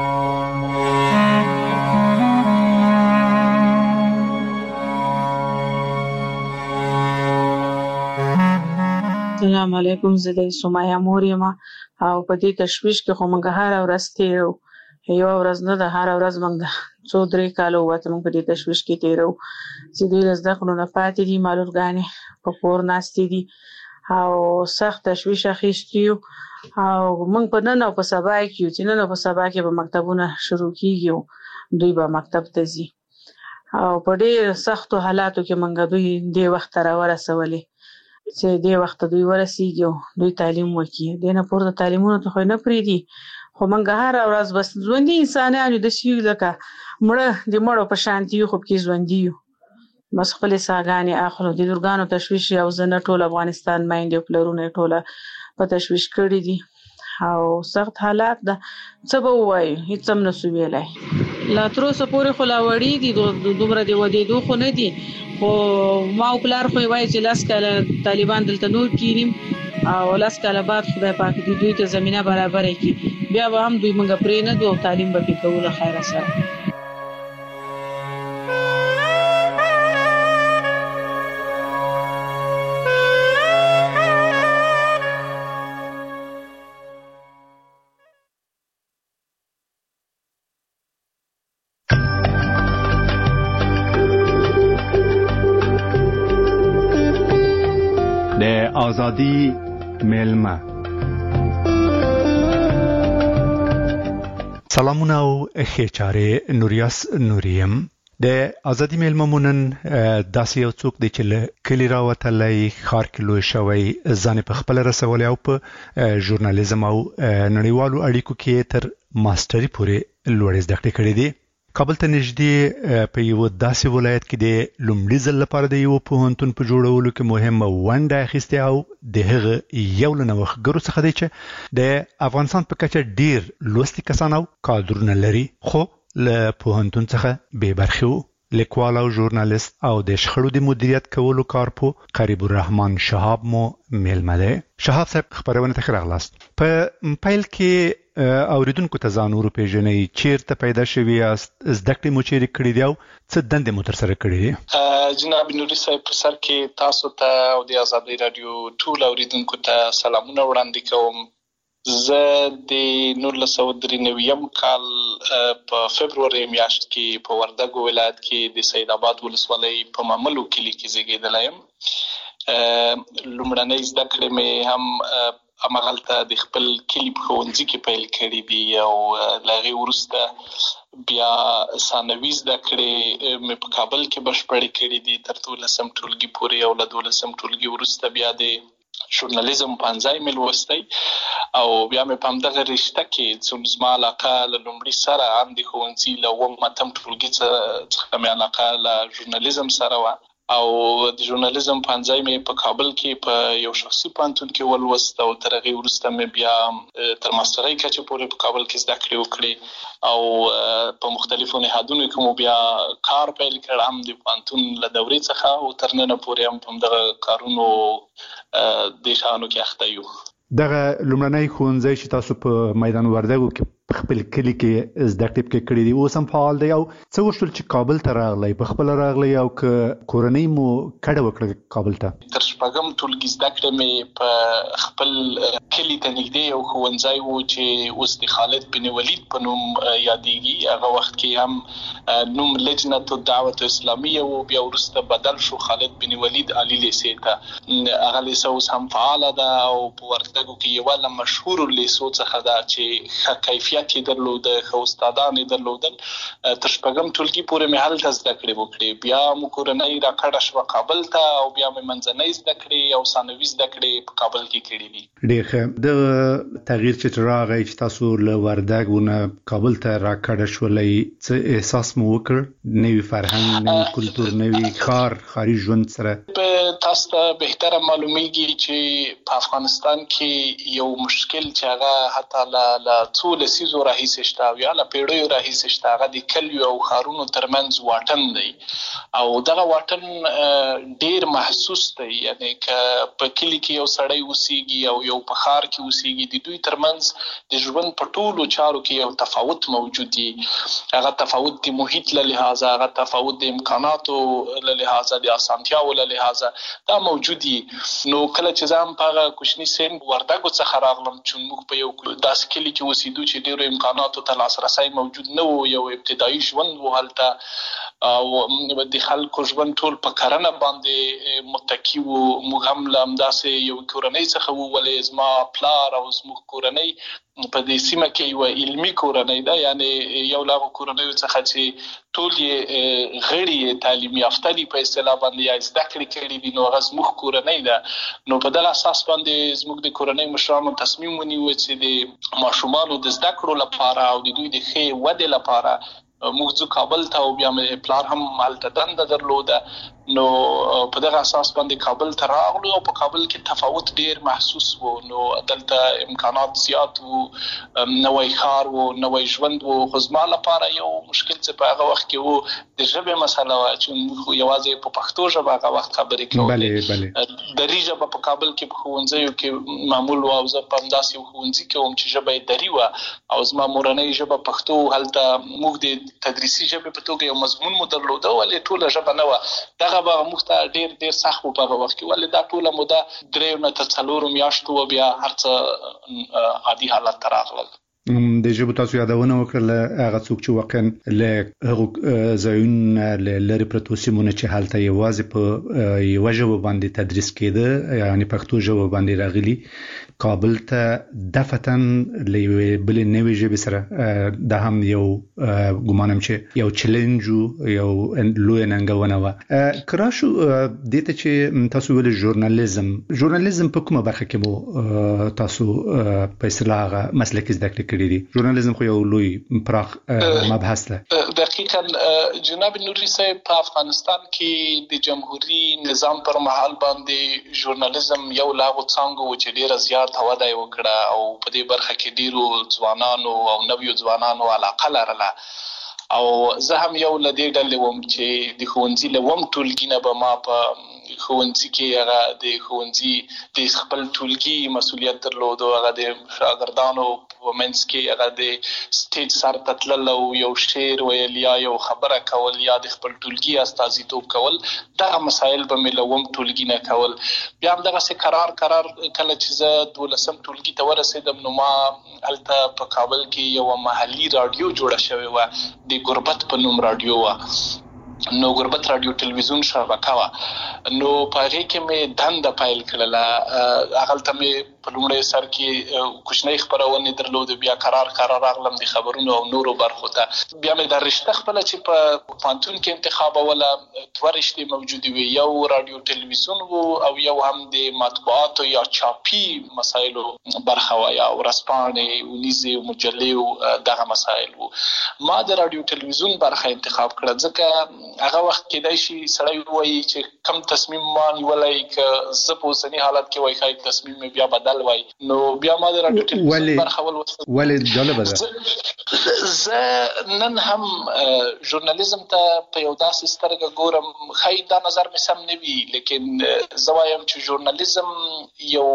السلام علیکم زه د سمیه مور یم او په دې تشویش کې خو موږ هره ورځ تېرو یوه ورځ نه ده هره ورځ موږ د څو درې کاله ووته موږ په دې تشویش کې تېرو چې دوی له زده کړو نه پاتې دي معلولګانې په کور ناستې دي او سخت تشویش اخیستي یو او موږ په نن او په سبا کې یو چې نن او په سبا کې به مکتبونه شروع کېږي دوی به مکتب ته ځي او په ډېر سختو حالاتو کې موږ دوی دې وخت ته راورسولې چې دې وخت دوی ورسېږي او دوی تعلیم وکړي دې نه پورته تعلیمونو ته خو نه پرېږدي خو موږ هره ورځ بس ژوندي انسانان یو داسې یو لکه مړه د مړو په شانتي یو خو پکې ژوندي یو بس خپلې ساګانې اخلو د لورګانو تشویش یو زه نه ټول افغانستان میندې او پلرونه یې ټوله په تشویش کړي دي او سخت حالات ده څه به ووایو هېڅ هم نسو ویلی لا تر اوسه پورې خو لا وړي دي دومره د ودېدو خو نه دي خو ما او پلار خو یې وایي چې لس کاله طالبان دلته نور کینیم او لس کاله بعد خدای پاک دې دوی ته زمینه برابره کړي بیا به هم دوی موږ پرې نه دو او تعلیم به پرې کوو له خیره سره آزادی میلمه سلامونه او خېچاره نوریاس نوریم د آزادی میلمه مونن داسې یو څوک دی چې له کلی راوتلی ښار کې لوی شوی ځان په خپل رسولی او په ژورنالیزم او نړیوالو اړیکو کې تر ماستري پورې لوړې زده کړې کړې دي کابل ته نږدې په یو داسې ولایت کې د لومړي ځل لپاره د یو پوهنتون په جوړولو کې مهمه ونډه اخیستې او د هغه یو له نوښتګرو څخه دی چې د افغانستان په کچه ډیر لوستي کسان او کادرونه لري خو له پوهنتون څخه بې برخې وو لیکوال او ژورنالیست او د شخړو د مدیریت کولو کارپو قریب الرحمن شهاب مو میلمه دی شهاب صاحب خبرونه ته ښه راغلاست په پیل کې اوریدونکو ته ځان وروپېژنئ چیرته پیدا شوي یاست زده کړې مو چیرې کړې دي او څه دندې مو ترسره کړې دي جناب نوري صاحب په سر کې تاسو ته او د ازادۍ راډیو ټول اوریدونکو ته سلامونه وړاندې کوم زه د نولس سوه درې نوېم کال په فبروري میاشت کې په وردګو ولایت کې د سید آباد ولسوالۍ په ماملو کلي کې زیږېدلی یم لومړنۍ زده کړې مې هم همغلته د خپل کلي په ښوونځي کې پیل کړي دي او له هغې وروسته بیا ثانوي زده کړې مې په کابل کې بشپړې کړې دي تر دولسم ټولګي پورې او له دولسم ټولګي وروسته بیا د ژورنالیزم پنځای مې لوستی او بیا مې په همدغه رشته کې څومره زما علاقه له لومړي سره هم د ښوونځي له اووم اتم ټولګي څخه مې علاقه له ژورنالیزم سره وه او د ژورنالیزم پنځای مې په کابل کې په یو شخصي پوهنتون کې ولوست او تر هغې وروسته مې بیا تر ماسټرۍ کچې پورې په کابل کې زده کړې وکړې او په مختلفو نهادونو کې مو بیا کار پیل کړ هم د پوهنتون له دورې څخه او تر ننه پورې هم په همدغه کارونو د شانو کې اخته یو. دغه لومړنی ښوونځی چې تاسو په میدان وردګو کې په خپل کلی کې زده کړې کړې دي اوس هم فعال دی او څه وشول چې کابل ته راغلی په خپل راغلی او که کورنۍ مو کډه وکړه کابل ته؟ تر شپږم ټولګي زده کړې مې په خپل کلی ته نږدې یو ښوونځی و چې اوس د خالد بن ولید په نوم یادېږي. هغه وخت کې هم نوم لجنة الدعوة اسلامیه و بیا وروسته بدل شو خالد بن ولید علی لیسې ته. هغه لیسه اوس هم فعاله ده او په وردګو کې یوه له مشهورو لیسو څخه ده چې ښه کیفیت یې درلوده ښه استادان یې درلودل. تر شپږم ټولګي پورې مې هلته زده کړې وکړې بیا مو کورنۍ راکډه شوه کابل ته او بیا مې منځنۍ زده کړې او ثانوي زده کړې په کابل کې کړې دي. ډېر ښه. د تغییر چې راغی چې تاسو له وردګو نه کابل ته راکډه شولئ څه احساس مو وکړ؟ نوي فرهنګ نوي کلتور نوي ښار ښاري ژوند سره؟ تاسو ته بهتره معلومیږي چې په افغانستان کې یو مشکل چې هغه حتی له څو لسیزو راهیسې شته او یا له پیړیو راهیسې شته هغه د کلیو او ښارونو ترمنځ واټن دی او دغه واټن ډېر محسوس دی. یعنی که په کلي کې یو سړی اوسیږي او یو په ښار کې اوسیږي د دوی ترمنځ د ژوند په ټولو چارو کې یو تفاوت موجود دی. هغه تفاوت د محیط له لحاظه هغه تفاوت د امکاناتو له لحاظه د اسانتیاو له لحاظه دا موجود دي. نو کله چې زه هم په هغه کوچني سن وردګو څخه راغلم چې موږ په یو داسې کلي کې اوسېدو چې ډېرو امکاناتو ته لاسرسی موجود نه و یو ابتدایي ژوند و هلته او د خلکو ژوند ټول په کرنه باندې متکی و. موږ هم له همداسې یو کورنۍ څخه وولې زما پلار او زموږ کورنۍ په دې سیمه کې یو علمي کورنۍ ده یعنی یو له هغو کورنیو څخه چې ټول یې غړي تعلیم یافته دي په اصطلاح باندې یا زده کړې کړي دي نو هغه زموږ کورنۍ ده. نو په دغه اساس باندې زموږ د کورنۍ مشرانو تصمیم ونیو چې د ماشومانو د زده کړو لپاره او د دوی د ښې ودې لپاره موږ ځو کابل ته او بیا مې پلار هم هلته دنده درلوده. نو په دغه اساس باندې کابل ته راغلو او په کابل کې تفاوت ډېر محسوس و. نو دلته امکانات زیات وو نوی ښار و نوی ژوند و خو زما لپاره یو مشکل چې په هغه وخت کې و د ژبې مسله وه چې موږ یوازې په پښتو ژبه هغه وخت خبرې کولې. دري ژبه په کابل کې په ښوونځیو کې معمول وه او زه په همداسې یو ښوونځي کې وم چې ژبه یې دري وه او زما مورنۍ ژبه پښتو. هلته موږ د تدریسي ژبې په توګه یو مضمون مو درلوده ولې ټوله ژبه نه وه. دغه به موږ ته ډېر ډېر سخت و په هغه وخت کې ولې دا ټوله موده درېیو نه تر څلورو میاشتو و بیا هر څه عادي حالت ته راغلل. د ژبو تاسو یادونه وکړله هغه څوک چې واقعا له هغو ځایونو له لرې پرتو سیمونو چې هلته یوازې په یوه ژبه باندې تدریس کېده یعنې پښتو ژبه باندې راغلي کابل ته دفعتاً له یوې بلې نوې ژبې سره دا هم یو ګمانم چې یو چلنج و یو لویه ننګونه وه. که راشو دې ته چې تاسو ویلې ژورنالیزم ژورنالیزم په کومه برخه کې مو تاسو په اصطلاح هغه مسلکي زده کړې کړي دي؟ ژورنالیزم خو یو لوی پراخ مبحث ده. دقیقاً جناب نوري صاحب په افغانستان کې د جمهوریت نظام پر مهال باندې ژورنالیزم یو لا غو څنګه و چې ډیره زیات وده وکړه او په دې برخه کې ډیرو ځوانانو او نویو ځوانانو علاقه لرله او زه هم یو له دې ډلې وم چې د ښوونځي له اووم ټولګي نه به ما په ښوونځي کې هغه د ښوونځي د خپل ټولګي مسؤلیت درلود او هغه د شاګردانو په منځ کې هغه د سټیج سر ته تلل او یو شعر ویل یا یو خبره کول یا د خپل ټولګي استازیتوب کول دغه مسایل به مې له اووم ټولګي نه کول. بیا همدغسې قرار قرار کله چې زه دولسم ټولګي ته ورسېدم نو ما هلته په کابل کې یوه محلي راډیو جوړه شوې وه د غربت په نوم راډیو وه. نو غربت رادیو ټلویزیون شبکه وه. نو په هغې کې مې دنده پیل کړله. هغلته مې په لومړي سر کې کوچنۍ خبرونه درلود، بیا قرار قرار راغلم د خبرونو او نورو برخو ته. بیا مې د رشته خپل چې په پانتون کې انتخاب ولا دوه رشتې موجود وي، یو رادیو ټلویزیون وو او یو هم د مطبوعات یا چاپی مسایلو برخه و یا ورځپاڼې ونیزې او مجلې دغه مسایل وو. ما د رادیو ټلویزیون برخه انتخاب کړه ځکه هغه وخت کې د شي سړی وایي چې کم تصمیم ما نیولای ک زه په اوسنی حالت کې وای خای تصمیم بیا بدل وای، نو بیا ما د رادیو ټلویزیون برخه ول ولې جالب ده. زه نن هم ژورنالیزم ته په یو داسې سترګه ګورم، خای دا نظر مې سم نه وي، لیکن زه وایم چې ژورنالیزم یو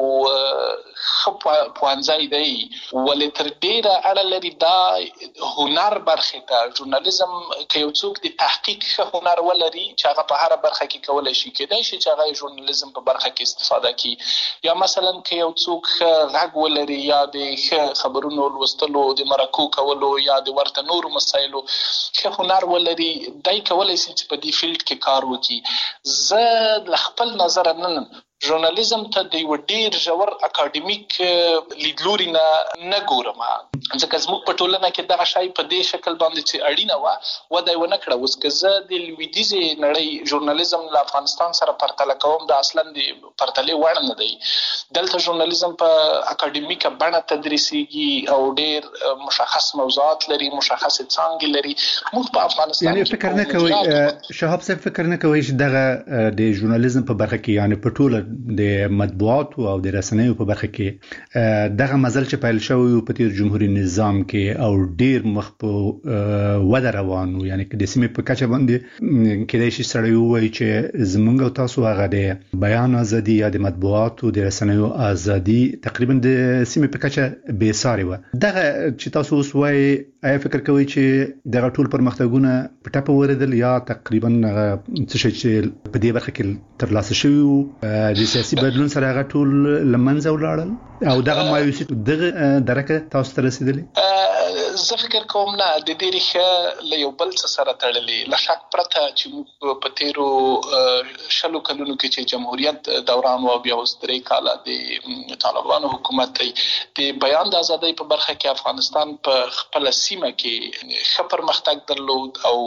ښه پوهنځی دی ولې تر ډیره اړه لري دا هنر برخې ته. ژورنالیزم که یو څوک د تحقیق ښه هنر ولري چې هغه په هره برخه کې کولی شي، کېدای شي چې هغه ژورنالیزم په برخه کې استفاده کړي، یا مثلا که یو څوک غږ ولري یا د ښه خبرونو لوستلو د مرکو کولو یا د ورته نورو مسایلو ښه هنر ولري، دای کولای شي چې په دې فیلډ کې کار وکړي. زه له خپل نظر نن ژورنالیزم ته د یو ډیر ژور اکاډمیک لیدلوري نه نه ګورم، ځکه زموږ په ټولنه کې دغه شی په دې شکل باندې چې اړینه وه وده یې ونه کړه. اوس که زه د لویدیځې نړۍ ژورنالیزم له افغانستان سره پرتله کوم، دا اصلا د پرتلې وړ نه دی. دلته ژورنالیزم په اکاډمیکه بڼه تدریسیږي او ډیر مشخص موضوعات لري، مشخص څانګې لري. موږ په افغانستان یعنی فکر نه کوي شهاب صاحب فکر نه کوي چې دغه د ژورنالیزم په برخه کې یعنی په ټوله د مطبوعات او د رسنیو په برخه کې دغه مزل چې پیل شوی په تیر جمهوریت نظام کې او ډیر مخ په وده روانو، یعنی که د سیمې په کچه باندې کېدای شي سړی ووایي چې زمونږ او تاسو هغه د بیان ازادي یا د مطبوعات او د رسنیو ازادي تقریبا د سیمې په کچه بې ساري و. دغه چې تاسو اوس وایي آیا فکر کوي چې دغه ټول پرمختګونه په ټاپه وریدل یا تقریبا څه شي چې په دې برخه کې ترلاسه شوی د سیاسي بدلون سره هغه ټول لمنځه ولاړل او دغه مایوسي دغه درکه تاسو ته رسیدلې؟ زه فکر کوم نه، د دې ریښه له یو بل څه سره تړلې. له شک پرته چې موږ په تیرو شلو کلونو کې چې جمهوریت دوران و بیا اوس درې کاله د طالبانو حکومت دی، د بیان د ازادۍ په برخه کې افغانستان په خپل سیمه کې ښه پرمختګ درلود او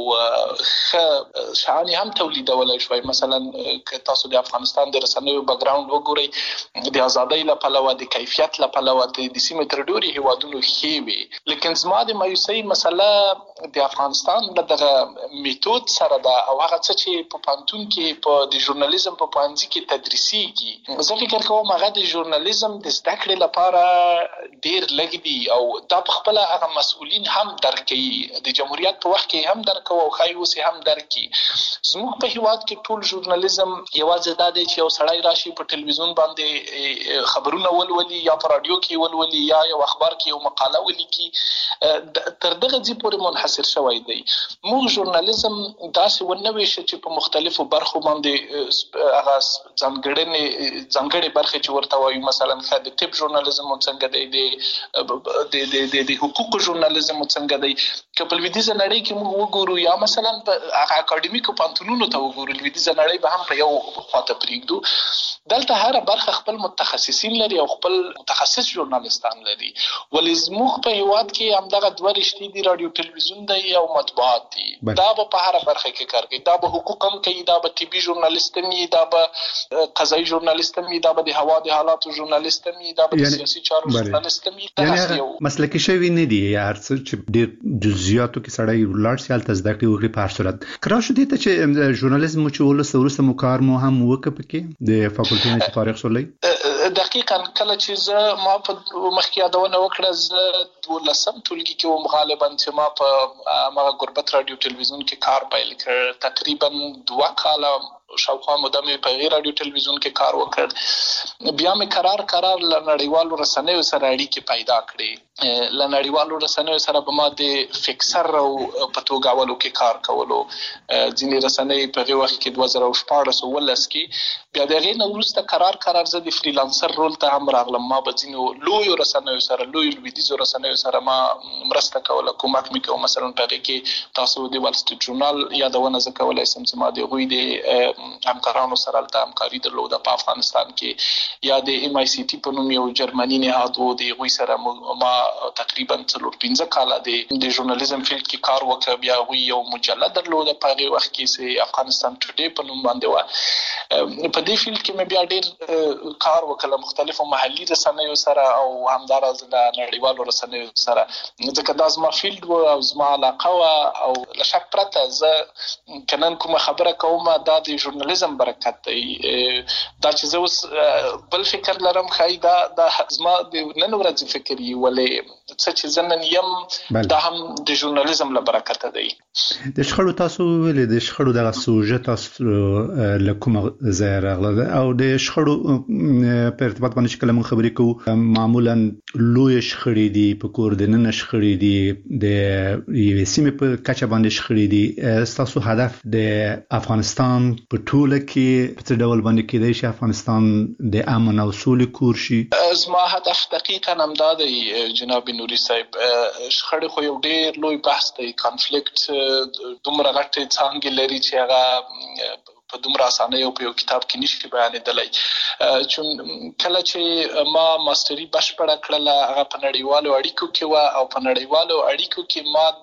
ښه شعانې هم تولیدولی شوی. مثلا که تاسو د افغانستان د رسنیو بیکګراوند وګورئ، د ازادۍ له پلوه د کیفیت له پلوه د سیمې تر ډېرو هیوادونو ښې وي. لیکن زما د مایوسۍ مسله د افغانستان له دغه میتود سره ده او هغه څه چې په پانتون کې په د ژورنالیزم په پوهنځي کې تدریسیږي. زه فکر کوم هغه د ژورنالیزم د زده کړې لپاره ډېر لږ دي او دا په خپله هغه مسؤلین هم درک کوي، د جمهوریت په وخت کې هم درک کوو او ښایي اوس هم درک کړي. زموږ په هیواد کې ټول ژورنالیزم یوازې دا دی چې یو سړی راشي په ټلویزیون باندې خبرونه ولولي یا په راډیو کې ولولي یا یو اخبار کې یو مقاله ولیکي، تر دغه ځای پورې منحصر شوی دی. موږ ژورنالیزم داسې ونه ویشه چې په مختلفو برخو باندې هغه ځانګړنې ځانګړې برخې چې ورته وایو، مثلا ښه د طب ژورنالیزم څنګه دی، د د حقوقو ژورنالیزم څنګه دی. که په لویدیځه نړۍ کې موږ وګورو یا مثلا په هغه اکاډمیکو پانتونونو ته وګورو، لویدیځه نړۍ به هم په یو خواته پرېږدو. دلته هر برخه خپل متخصصین لري او خپل متخصص ژورنالیستان لري. ولې زموږ په هیواد کې همدغه دوه رشتې دي، رادیو ټلویزیون دی او مطبوعات دي. دا به په هر برخه کې کار کوي، دا به حقوق هم کوي، دا به طبي ژورنالیست هم وي، دا به قضایي ژورنالیست هم وي، دا به د هوا د حالاتو ژورنالیست هم وي، دا به د سیاسي چارو ژورنالیست هم وي. یعنې مسلکي شوي نه دي، هر څه چې ډېر جزئیاتو کې سړی ولاړ شي هلته زده کړي وکړي په هر صورت. که راشو دې ته چې ژورنالیزم چې ولسته وروسته مو کار مو هم وکړه پکې د فاکولټي نه چې فارغ شولئ؟ دقیقاً کله چې زه ما په مخکې یادونه وکړه، زه دولسم ټولګي کې وم غالبا چې ما په هغه غربت رادیو ټلویزیون کې کار پیل کړ. تقریبا دوه کاله شاوخوا موده مې په غیر رادیو ټلویزیون کې کار وکړ. بیا مې قرار قرار له نړیوالو رسنیو سره اړیکې پیدا کړې. له نړیوالو رسنیو سره به ما د فکسر او په توګاولو کې کار کولو. ځینې رسنۍ په هغې وخت کې دوه زره شپاړس اوولس کې. بیا د هغې نه وروسته قرار قرار زه د فریلانسر رول ته هم راغلم. ما به ځینو لویو رسنیو سره لویو لویدیځو رسنیو سره ما مرسته کوله، کومک مې کوه. مثلا په هغې کې تاسو د وال سټریټ ژورنال یادونه زه کولی سم چې ما د هغوی د همکارانو سره د همکاري درلوده په افغانستان کې یا د ایم آی سی ټي په نوم یو جرمني نهاد و د غوي سره ما تقریبا څلور پنځه کاله د ژورنالیزم فیلډ کې کار وکړ. بیا غوي یو مجله درلوده په هغه وخت کې چې افغانستان ټوډے په نوم باندې و. په دې فیلډ کې مې بیا ډېر کار وکړ مختلفو محلي رسنیو سره او همدارس د نړیوالو رسنیو سره، ځکه دا زما فیلډ و او زما علاقه و او له شک پرته زه کنن کومه خبره کوم دا د ژورنالیزم برکت دی. دا چې زه اوس بل فکر لرم خای دا د زما د نن ورځې فکر یې ولې څه چې زه نن یم دا هم د ژورنالیزم له برکته دی. د شخړو تاسو ویلې د شخړو دغه سوژه تاسو له کومه ځای راغله او د شخړو په ارتباط باندې چې کله موږ خبرې کوو معمولا لوی شخړې دي په کور د نن شخړې دي د یوې سیمې په کچه باندې شخړې دي. تاسو هدف د افغانستان په ټوله کې په څه ډول باندې کېدای شي افغانستان د امن او سولې کور شي؟ زما هدف دقیقاً همدا دی جناب نوري صاحب. شخړې خو یو ډېر لوی بحث دی، کانفلیکټ دومره غټې څانګې لري چې هغه په دومره اسانه یو په یو کتاب کې نشي بیانېدلی. چون کله چې ما ماستري بشپړه کړله هغه په نړیوالو اړیکو کې وه او په نړیوالو اړیکو کې ما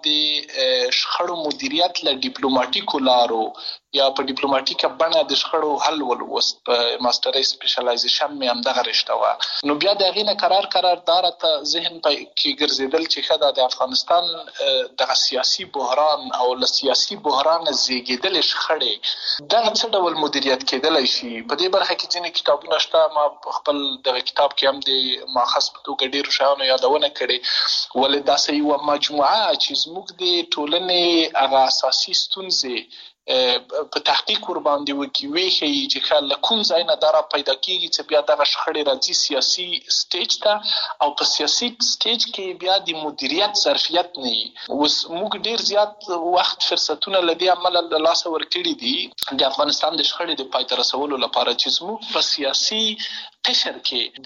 د شخړو مدیریت له ډیپلوماټیکو لارو یا په ډیپلوماټیکه بڼه د شخړو حل ولوست. په ماستري سپیشلایزیشن مې همدغه رشته وه. نو بیا د هغې نه قرار قرار دا راته ذهن کې ګرځېدل چې ښه ده د افغانستان دغه سیاسي بحران او له سیاسي بحرانه زیږېدلې شخړې دغه څه ډول مدیریت کېدلی شي. په دې برخه کې ځینې کتابونه شته، ما په خپل دغه کتاب کې هم د ماخذ په توګه ډېرو شیانو یادونه کړې، ولې داسې یوه مجموعه چې زموږ د ټولنې هغه اساسي ستونزې په تحقیق ور باندې وکي ویښي چې ښه له کوم ځای نه دا را پیدا کېږي چې بیا دغه شخړې راځي سیاسي سټیج ته او په سیاسي سټیج کې بیا د مدیریت ظرفیت نه وي. اوس موږ ډېر زیات وخت فرصتونه له دې امله له لاسه ورکړي دي د افغانستان د شخړې د پای ته رسولو لپاره چې زموږ په سیاسي قشر کې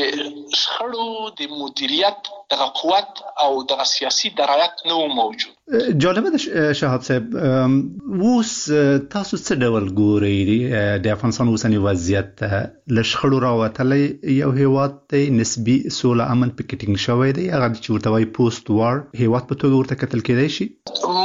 د شخړو د مدیریت دغه قوت او دغه سیاسي درایت نه موجود. جالبه ده شهاب صاحب، اوس تاسو څه ډول ګورئ د افغانستان اوسنی وضعیت ته؟ له شخړو راوتلی یو هیواد دی، نسبي سوله امن پکې ټینګ شوی دی، هغه چې ورته وایي پوسټ وار هیواد په توګه ورته کتل کېدای شي؟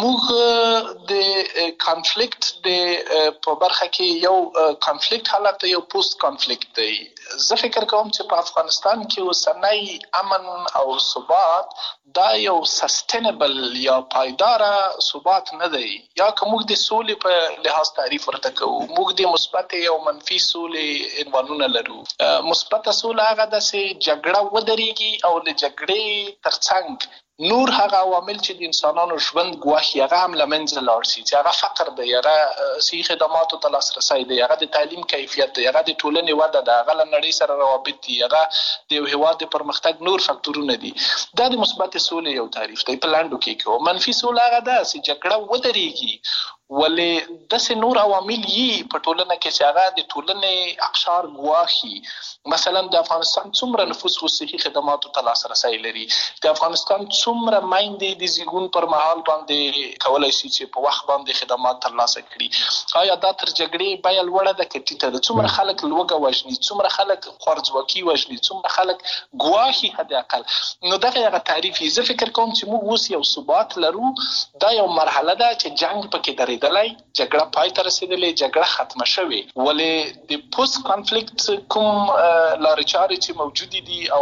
موږ د کانفلیکټ د په برخه کې یو کانفلیکټ حالت یو پوسټ کانفلیکټ دی. زه فکر کوم چې په افغانستان کې اوسنی امن او ثبات دا یو سستینبل یا پایداره ثبات نه دی. یا که موږ د سولې په لحاظ تعریف ورته کوو، موږ د مثبت او منفي سولې عنوانونه لرو. مثبت سوله هغه ده چې جګړه ودرېږي او له جګړې ترڅنګ نور هغه عوامل چې د انسانانو ژوند ګواښي هغه هم له منځه لاړ شي، چې هغه فقر دی، هغه صحي خدماتو ته لاسرسی دی، هغه د تعلیم کیفیت دی، هغه د ټولنې وده ده، هغه له نړۍ سره روابط دي، هغه د یو هېواد د پرمختګ نور فکتورونه دي. دا د مثبت سولې یو تعریف دی په لنډو کې کوو. منفي سوله هغه ده چې جګړه ودرېږي ولې داسې نور عوامل یي په ټولنه کې چې هغه د ټولنې اقشار ګواښي. مثلا د افغانستان څومره نفوس و صحي خدماتو ته لاسرسی لري، د افغانستان څومره میندې د زیږون پر مهال باندې کولی شي چې په وخت باندې خدمات ترلاسه کړي. آیا دا تر جګړې بیه لوړه ده که ټیټه ده؟ څومره خلک لوږه وژني، څومره خلک خوارځواکي وژني، څومره خلک ګواښي حد اقل. نو دغه هغه تعریف یې. زه فکر کوم چې موږ اوس یو ثبات لرو، دا یو مرحله ده چې جنګ پکې درېدلی، جګړه پای ته رسېدلې، جګړه ختمه شوې، ولې د پوسټ کانفلیکټ کوم لارې چارې چې موجودې دي او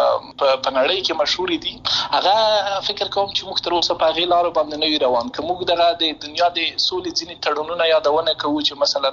په نړۍ کې مشهورې دي هغه فکر کوم چې موږ تر اوسه په هغې لارو باندې نه وي روان. که موږ دغه د دنیا د سولې ځینې تړونونه یادونه کوو چې مثلا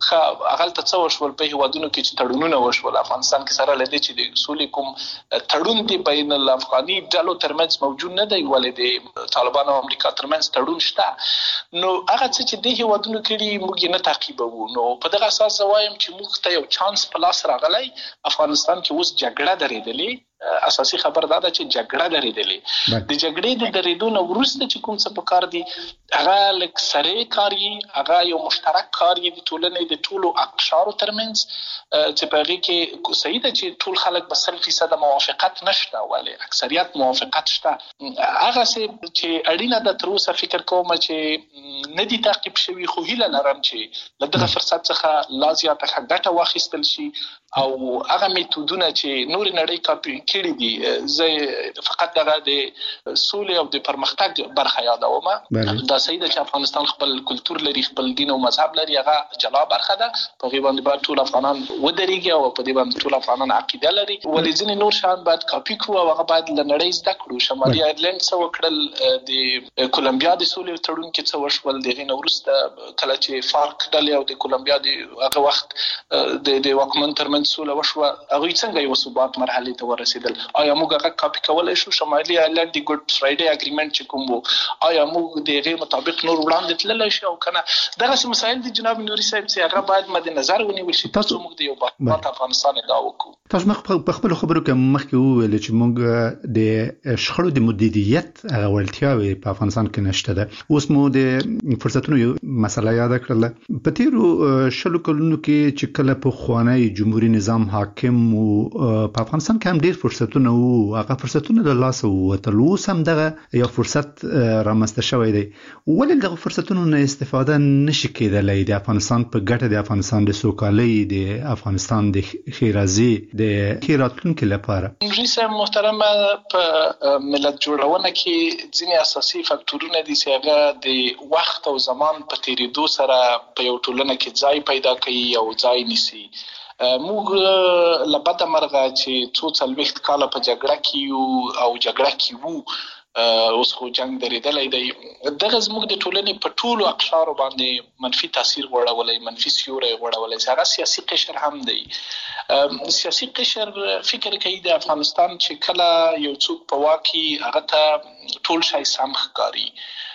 هغلته څه وشول په هېوادونو کې چې تړونونه وشول، افغانستان کې سره له دې چې د سولې کوم تړون دی بین الافغاني ډلو ترمنځ موجود نه دی، ولې د طالبانو او امریکا ترمنځ تړون شته. نو هغه څه چې دې هېوادونو کړي موږ یې نه تعقیبوو. نو په دغه اساس زه وایم چې موږ ته یو چانس په لاس راغلی. افغانستان کې اوس جګړه درېدلې، اساسي خبر دا ده چې جګړه درېدلې. د جګړې د درېدو نه وروسته چې کوم څه پکار دي هغه لږ سرې کار یي، هغه یو مشترک کار یي د ټولنې د ټولو اقشارو ترمنځ، چې په هغې کې صحیح ده چې ټول خلک به سل فیصده موافقت نشته، ولې اکثریت موافقت شته. هغسې چې اړینه ده تر اوسه فکر کوم چې نه دي تعقیب شوي، خو هیله لرم چې له دغه فرصت څخه لا زیاته ګټه واخیستل شي او هغه میتودونه چې نور نړۍ کاپي کړي دي زه فقط دغه د سولې او د پرمختګ برخه یادوم. دا صحیح ده چې افغانستان خپل کلتور لري، خپل دین او مذهب لري، هغه جلا برخه ده. په هغې باندې باید ټول افغانان ودرېږي او په دې باندې ټول افغانان عقیده لري. ولې ځینې نور شیان باید کاپي کړو او هغه باید له نړۍ زده کړو. شمالي ایرلند څه وکړل، د کولمبیا د سولې تړون کې څه وشول، د هغې نه وروسته کله چې فارک ډلې او د کولمبیا د هغه وخت د د واکمن ترمنځ سوله وشوه، هغوی څنګه یو ثبات مرحلې ته ورسېدل؟ آیا موږ هغه کاپي کولی شو؟ شمالي ایرلند د ګډ فرایډې اګریمنټ چې کوم و، آیا موږ د هغې مطابق نور وړاندې تللی شو او که نه؟ دغسې مسایل دي جناب نوري صاحب چې هغه باید مد نظر ونیول شي ترڅو موږ د یو باثباته افغانستان ادعا وکړو. تاسو مخ په خپلو خبرو کې مخکې وویل چې موږ د شخړو د مدیریت هغه وړتیاوې په افغانستان کې نشته ده. اوس مو د فرصتونو یو مسله یاده کړله. په تېرو شلو کلونو کې چې کله پخوانی جمهوري نظام حاکم و په افغانستان کې هم ډېر فرصتونه وو، هغه فرصتونه له لاسه ووتل. اوس هم دغه یو فرصت رامنځته شوی دی. ولې دغه فرصتونو نه استفاده نشي کېدلی د افغانستان په ګټه، د افغانستان د سوکالۍ، د افغانستان د ښېرازۍ، د ښې راتلونکي لپاره؟ نوري صاحب محترمه، په ملت جوړونه کې ځینې اساسي فکټورونه دي چې هغه د وخت او زمان په تېرېدو سره په یو ټولنه کې ځای پیدا کوي او ځای نیسي. موږ له بده مرغه چې څو څلوېښت کاله په جګړه کې یو او جګړه کې وو، اوس خو جنگ درېدلی دی. دغه زموږ د ټولنې په ټولو اقشارو باندې منفي تاثیر غوړولی، منفي سیوری غوړولی، چې هغه سیاسي قشر هم دی. سیاسي قشر فکر کوي د افغانستان چې کله یو څوک په واک کې هغه ته ټول شی سم ښکاري.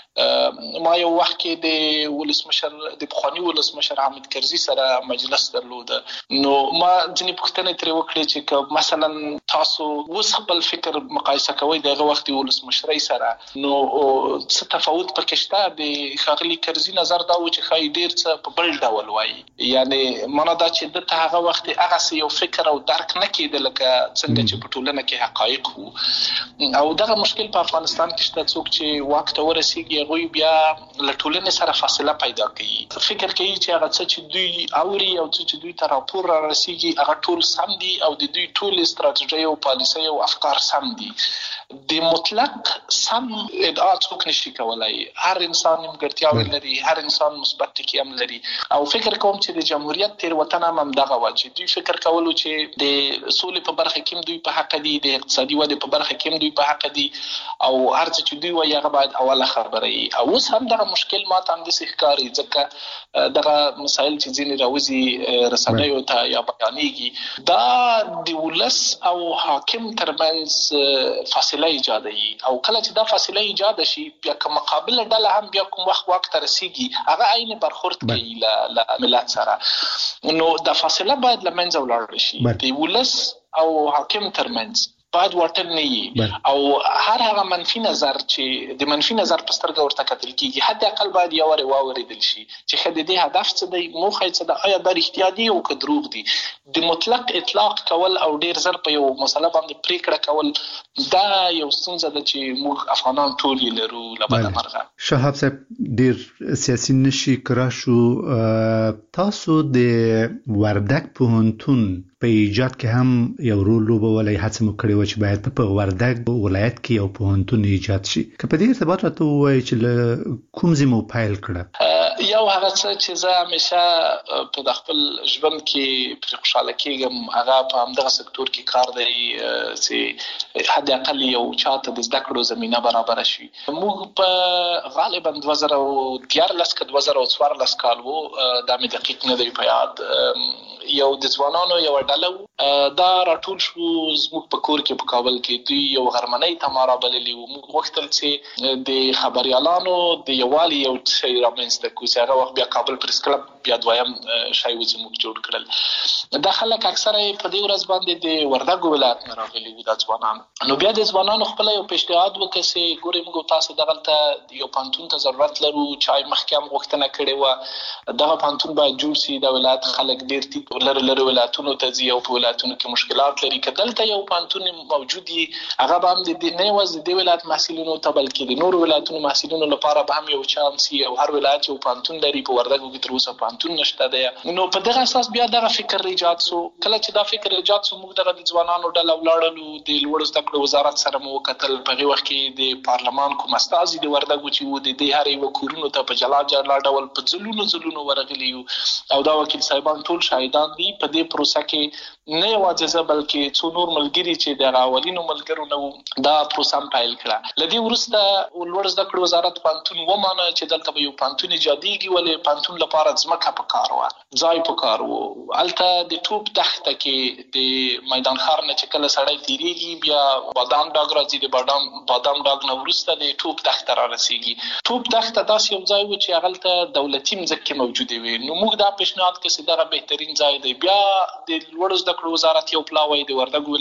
ما یو وخت کې د ولسمشر د پخواني ولسمشر حامد کرزي سره مجلس درلوده، نو ما ځینې پوښتنې ترې وکړې چې که مثلا تاسو اوس خپل فکر مقایسه کوئ د هغه وخت د ولسمشرۍ سره، نو څه تفاوت پکې شته؟ د ښاغلي کرزي نظر دا و چې ښایي ډېر څه په بل ډول وایي، یعنې معنا دا چې ده ته هغه وخت هغسې یو فکر او درک نه کېده لکه څنګه چې په ټولنه کې حقایق وو. او دغه مشکل په افغانستان کې شته. څوک چې واک ته ورسېږي هغوی بیا له ټولنې سره فاصله پیدا کوي، فکر کوي چې هغه څه چې دوی اوري او څه چې دوی ته راپور را رسېږي هغه ټول سم دي او د دوی ټولې استراتیژۍ او پالیسۍ او افکار سم دي. د مطلق سم ادعا څوک نشي کولی. هر انسان نیمګړتیاوې لري، هر انسان مثبت ټکي هم لري. او فکر کوم چې د جمهوریت تېروتنه هم همدغه وه چې دوی فکر کولو چې د سولې په برخه کې هم دوی په حقه دي، د اقتصادي ودې په برخه کې هم دوی په حقه دي، او هر څه چې دوی وایي هغه باید اوله خبره وي. او اوس هم دغه مشکل ما ته همداسې ښکاري، ځکه دغه مسایل چې ځینې راوځي رسنیو ته یا بیانېږي، دا د ولس او حاکم ترمنځ فاصله ایجادوي. او کله چې دا فاصله ایجاد شي، بیا که مقابله ډله هم بیا کوم وخت واک ته رسېږي هغه عین برخورد کوي له ملت سره، نو دا فاصله باید له منځه ولاړه شي. د ولس او حاکم ترمنځ باید واټن نه وي، او هر هغه منفي نظر چې د منفي نظر په سترګه ورته کتل کېږي حد اقل باید یو وارې واورېدل شي چې ښه د دې هدف څه دی، موخه یې څه ده، آیا دا رښتیا دي او که دروغ دي. د مطلق اطلاق کول او ډېر زر په یو مسله باندې پرېکړه کول دا یو ستونزه ده چې موږ افغانان ټول یې لرو له بده مرغه. شهاب صاحب ډېر سیاسي نشي کرا شو. تاسو د وردګ پوهنتون په ایجاد کې هم یو رول لوبولی، هڅه مو کړې وه چې باید په وردګ ولایت کې یو پوهنتون ایجاد شي. که په دې ارتباط راته ووایي چې له کوم ځای مو پیل کړه؟ یو هغه څه چې زه همیشه په د خپل ژوند کې پرې خوشحاله کېږم هغه په همدغه سکتور کې کار دی چې حد اقل یو چاته د زده کړو زمینه برابره شي. موږ په غالبا دوه زره او دیارلس که دوه زره او څوارلس کال و، دا مې دقیق نه دی په یاد، یو د ځوانانو یو ډله و، دا راټول شو زموږ په کور کې په کابل کې. دوی یو غرمنۍ ته ما رابللي وو. موږ غوښتل چې د خبریالانو د یووالي یو شی رامنځته کړو چې هغه وخت بیا کابل پریس کلب بیا دویم شی و چې موږ جوړ کړل. دا خلک اکثره په دې ورځ باندې د وردګو ولایت نه راغلي وو دا ځوانان. نو بیا د ځوانانو خپله یو پیشنهاد وکړه چې ګورئ موږ تاسو دغلته یو پوهنتون ته ضرورت لرو، چا یې مخکې هم غوښتنه کړې وه دغه پوهنتون باید جوړ سي، د ولایت خلک ډېر تیت لر لر ولایتونو ته ځي او په ولایتونو کې مشکلات لري. که دلته یو پوهنتون موجود وي هغه به هم د نه یوازې د ولایت محصلینو ته بلکې د نورو ولایتونو محصلینو لپاره به هم یو چانس وي او هر ولایت یو پوهنتون لري. په وردګو کې تر اوسه پوهنتون نشته دی. نو په دغه اساس بیا دغه فکر ایجاد سو. کله چې دا فکر ایجاد سو موږ دغه د ځوانانو ډله ولاړلو. د لوړو زده کړو وزارت سره مو وکتل. په هغه وخت کې د پارلمان کوم استازي د وردګو چې و د دې هر یو کورونو ته په جلا جلا ډول په ځلونو ځلونو ورغلي او دا وکیل صاحبان ټول شاهدان دي. په دې پروسه کې نه یوازې زه بلکې څو نور ملګري چې د اولینو ملګرو نه دا پروسه پیل کړه. لدې وروسته لوړ زده کړو وزارت پوهنتون ومانه چې دلته به یو پوهنتون ایجادېږي ولې پوهنتون لپاره ځمکه پکار وه، ځای پکار و. هلته د توپ دښته کې د میدان ښار نه چې کله سړی تېرېږي بیا بادام ډاګ راځي. د بادام بادام ډاګ نه وروسته د توپ دښته را رسېږي. توپ دښته داسې یو ځای و چې هغلته دولتي مځکې موجودې وې. نو موږ دا پیشنهاد کړ چې دغه بهترین ځای دی. بیا د لوړو زده کړو وزارت یو پلاوی د وردګو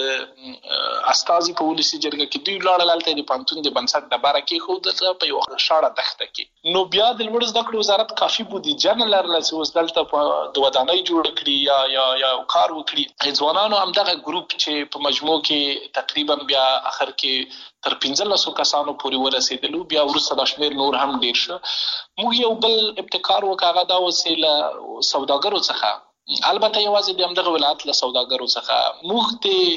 ولایت استازي په ولسي جرګه کې دوی ولاړل. هلته د پوهنتون د بنسټ ډبره کېښودله په یوه شاړه دښته کې. نو بیا د لوړو زده کړو وزارت کافي بودیجه نه لرله چې اوس دلته د ودانۍ جوړه کړي یا یا یا کار وکړي. ځوانانو همدغه ګروپ چې په مجموع کې تقریبا بیا اخر کې تر پنځلسو کسانو پورې ورسېدلو. بیا وروسته دا شمېر نور هم ډېر شه. موږ یو بل ابتکار وکړ. هغه دا وسې له سوداګرو څخه، البته یوازې د همدغه ولایت له سوداګرو څخه موږ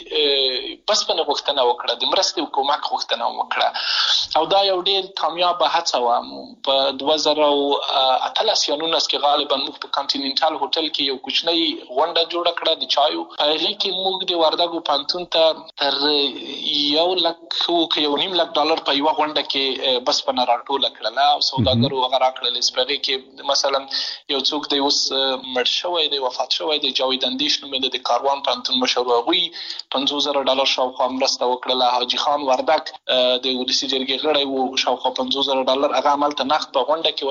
د بسپنې غوښتنه وکړه، د مرستې او کومک غوښتنه وکړه او دا یو ډېر کامیابه هڅه وه. په دوه زره اتلس یا نولس کې غالبا موږ په کانټیننټال هوټل کې یو کوچنۍ غونډه جوړه کړه د چایو. په هغې کې موږ د وردګو پوهنتون ته تر یو لک یو نیم لک ډالر په یوه غونډه کې بسپنه راټوله کړله او سوداګرو هغه راکړل. په هغې کې مثلا یو څوک دی اوس مړ شوی دی، وفات شوی دی، جاوید اندیش نومېده، د کاروان پوهنتون مشر و. هغوی پنځوس زره ډالر شاوخوا مرسته وکړله. حاجي خان وردګ د ولسي جرګې غړی و، شاوخوا پنځوس زره ډالر هغه هملته نقد په غونډه کې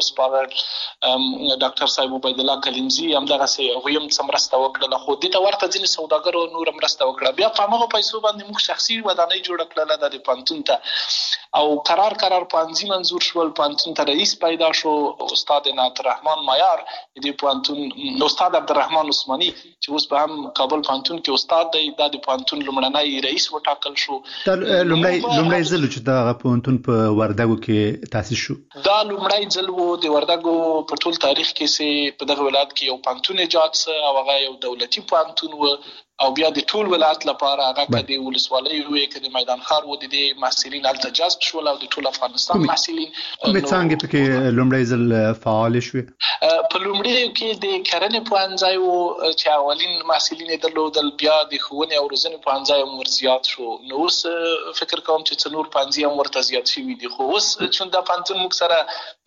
وسپارل. ډاکټر صاحب عبید الله کلیمزي همدغسې هغوی هم څه مرسته وکړله. خو دې ته ورته ځینې سوداګرو نوره مرسته وکړه. بیا په همغو پیسو باندې موږ شخصي ودانۍ جوړه کړله دا د پوهنتون ته او قرار قرار پوهنځي منظور شول. پوهنتون ته رئیس پیدا شو استاد عنایت الرحمن مایار، د پوهنتون استاد عبدالرحمن عثماني چې اوس به هم کابل پوهنتون کې استاد دی. دا د پوهنتون لومړنی رئیس وټاکل شو. لومړی لومړی ځل چې دا پوهنتون په وردګو کې تاسیس شو. دا لومړی ځل و د وردګو په ټول تاریخ کې چې په دغه ولایت کې یو پوهنتون ایجاد سه او هغه یو دولتي پوهنتون و او بیا د ټول ولایت لپاره هغه که د ولسوالۍ وې که د میدان ښار و د دې محصلین هلته جذب شول او د ټول افغانستان محصلین. کومې څانګې پکې لومړی ځل فعالې شوې؟ په لومړیو کې د کرنې پوهنځی و چې اولین محصلین یې درلودل. بیا د ښوونې او روزنې پوهنځی هم ور زیات شو. نو اوس فکر کوم چې څه نور پوهنځي هم ورته زیات شوي دي. خو اوس چون دا پوهنتون موږ سره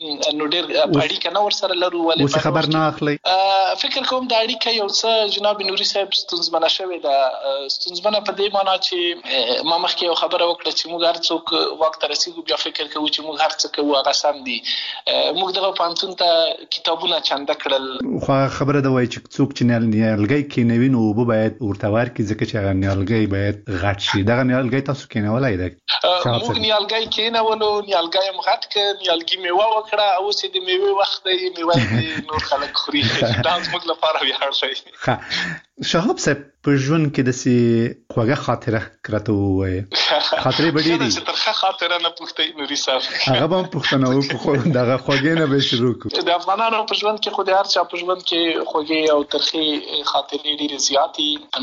نو ډېر اړیکه نه ورسره لرو. اوس خبر نه اخلئ؟ فکر کوم دا اړیکه یو څه جناب نوري صاحب ستونزمنه شوې ده. ستونزمنه په دې معنا چې ما مخکې یو خبره وکړه چې موږ هر څوک واک ته رسېږو بیا فکر کوو چې موږ هر څه کوو هغه سم دي. موږ دغه پوهنتون ته کتابونه چنده کړل. خو خبره ده وایي چې څوک چې نیالګی کېنوي نو اوبه باید ورته ورکړي ځکه چې هغه نیالګی باید غټ شي. دغه نیالګی تاسو کېنولی دی؟ موږ نیالګی کېنولو، نیالګی هم غټ کړ، نیالګي میوه وکړه. اوس یې د میوې وخت دی، میوه یې نور خلک خوري. دا زموږ لپاره ویاړ دی. شهاب صاحب په ژوند کې داسې خوږه خاطره راته ووایه. خاطرې به ډېرې چې ترخه خاطره نه پوښتئ نوري صاحب. هغه به هم پوښتنه وکړو، دغه خوږې نه به شروع کړو. د افغانانو په ژوند کې خو د هر چا په ژوند کې خوږې او ترخې خاطرې ډېرې زیاتې.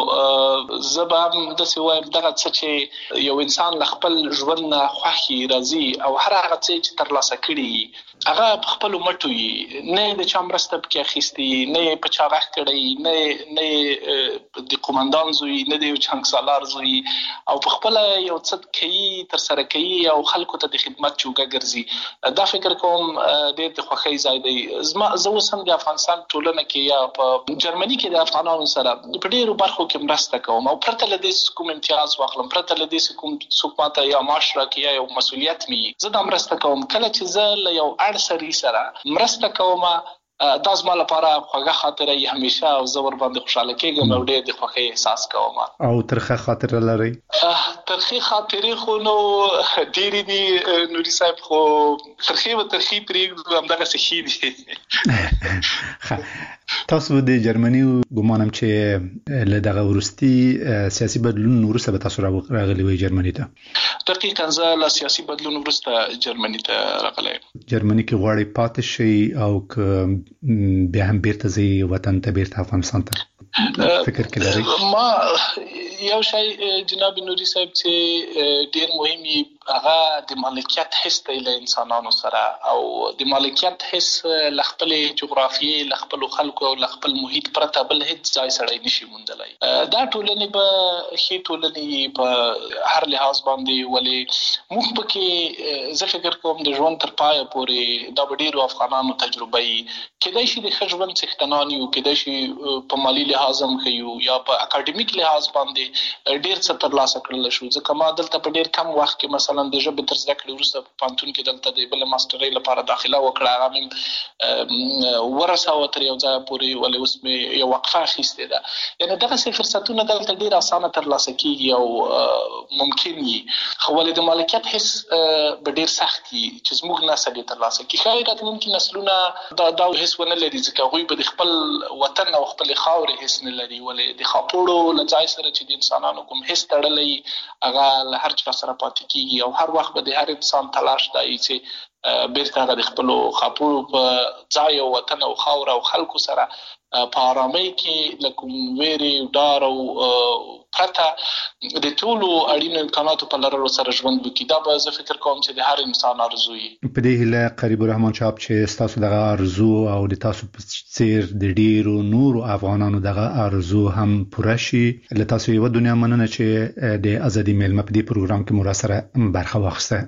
نو زه به هم داسې وایم دغه څه چې یو انسان له خپل ژوند نه خوښي راځي او هر هغه څه چې ترلاسه کړي هغه په خپلو مټو وي، نه یې د چا مرسته پکې اخیستې، نه یې په چا غږ کړی، نه نه یې د قومندان زوی، نه د یو چانګ زوی، او په خپله یو څه کوي ترسره کوي او خلکو ته د خدمت جوګه ګرځي. دا فکر کوم ډېر د خوښۍ ځای دی. زما زه اوس هم د افغانستان ټولنه کې یا په جرمني کې د افغانانو سره په ډېرو برخو کې مرسته کوم او پرته له دې کوم امتیاز واخلم، پرته له دې کوم څوک ماته یا معاش راکړي یا یو مسؤلیت مې وي، زه دا مرسته کوم. کله چې زه له یو اړ سړي سره مرسته کوم دا زما لپاره خوږه خاطره یې همیشه او زه ورباندې خوشحاله کېږم او ډېر د خوښۍ احساس کوم. او ترخه خاطره لرئ؟ ترخې خاطرې خو نو ډېرې دي نوري صاحب، خو ترخې به ترخې پرېږدو، همدغسې ښې دي. تاسو د جرمني ګمانم چې له دغه ورستي سیاسي بدلون وروسته به تاسو راغلي وي جرمني ته. دقیقاً زه له سیاسي بدلون وروسته جرمني ته راغلی. جرمني کې غواړي پاتې شي او که بیا هم بیرته ځي وطن ته، بیرته افغانستان ته؟ فکر کې لري؟ ما یو شی جناب نوري صاحب چې ډیر مهمي هغه د مالکیت حس دی له انسانانو سره، او د مالکیت حس له خپل جغرافیې، له خپل خلکو او له خپل محیط پرته بل هیڅ ځای سړی نشي موندلی. دا ټولنې به ښې ټولنې په هر لحاظ باندې، ولې موږ پکې زه فکر کوم د ژوند تر پایه پورې دا به ډېرو افغانانو تجربه وي. کیدای شي د ښه ژوند څښتنان یو، کیدای شي په مالي لحاظ هم ښه یو، یا په اکاډمیک لحاظ باندې ډېر څه ترلاسه کړلی شو. ځکه ما دلته په ډېر کم وخت کې مثلا د ژبې تر زده کړې وروسته په پوهنتون کې دلته د بلې ماسټرۍ لپاره داخله وکړه. هغه مې ورسوه تر یو ځایه پورې، ولې اوس مې یو وقفه اخیستې ده. یعنې دغسې فرصتونه دلته ډېر اسانه ترلاسه کېږي او ممکن وي، خو ولې د مالکیت حس به ډېر سخت وي چې زموږ نسل یې ترلاسه کړي. ښایي راتلونکي نسلونه دا دا حس ونه لري، ځکه هغوی به د خپل وطن او خپلې خاورې حس نه لري. ولې د خاپوړو له ځای سره چې د انسانانو کوم حس تړلی، هغه له هر چا سره پاتې کېږي، او هر وخت به د هر انسان تلاش دی چې بیرته هغه د خپلو خاپوړو په ځای او وطن او خاور او خلکو سره په آرامۍ کې له کوم ویرې، ډار او پرته د ټولو اړینو امکاناتو په لرلو سره ژوند وکړي. دا به زه فکر کوم چې د هر انسان ارزو وي. په دې هیله قریب الرحمن صاحب چې ستاسو دغه ارزو او د تاسو په څیر د ډیرو نورو افغانانو دغه ارزو هم پوره شي. له تاسو یو دنیا مننه چې د ازادي میلمه په دې پروګرام کې مو سره برخه واخیسته.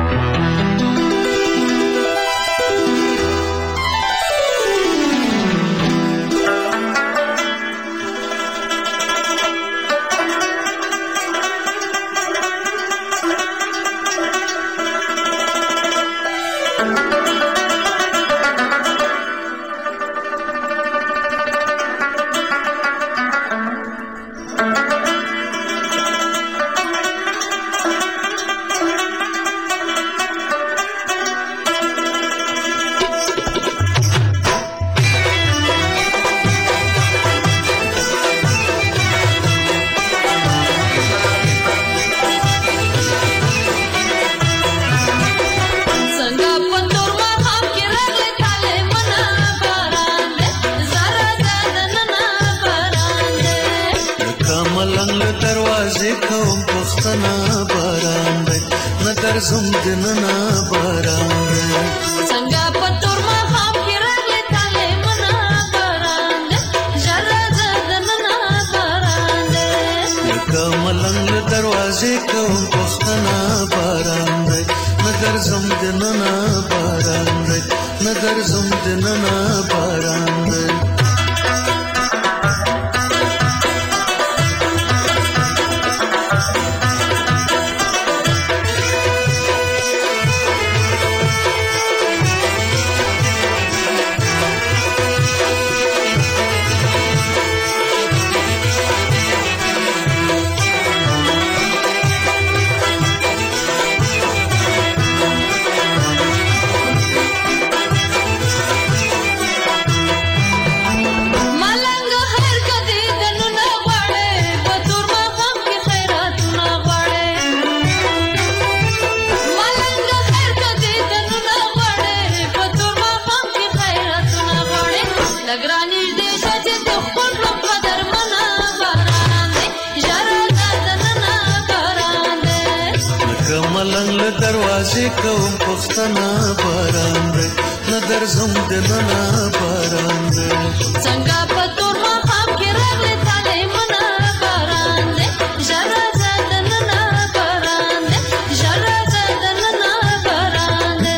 دروازې کوم پښتنه باران دی، نه درځم دننه باران دی. څنګه په تور ماښام کې راغلی طالعمنه باران دی، ژر راځه دننه باران دی، ژر راځه دننه باران دی.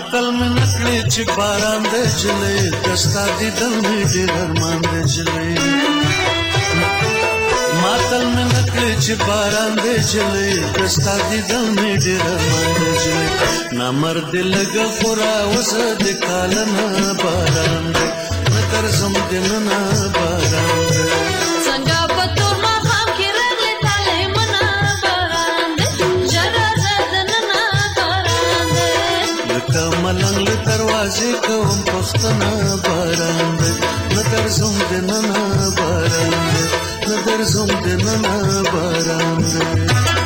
ماتل مې نکړې چې باران دې جلې دستا دې دل مې ډېر ارمان دې جلې ماتل مې نکړې چې باران دې جلې دستا دې دل مې ډېر ارمان دې جلې نامرد لګ خورا وسه دې کالنا باران دې نتر زم دې نه باران دې څنګه په تور ما خام کې راغلې تاله منا باران دې جرا زدننا باران دې لکه ملنګ له دروازې کوم پښتنه باران دې نتر زم دې نه باران دې نتر زم دې نه باران دې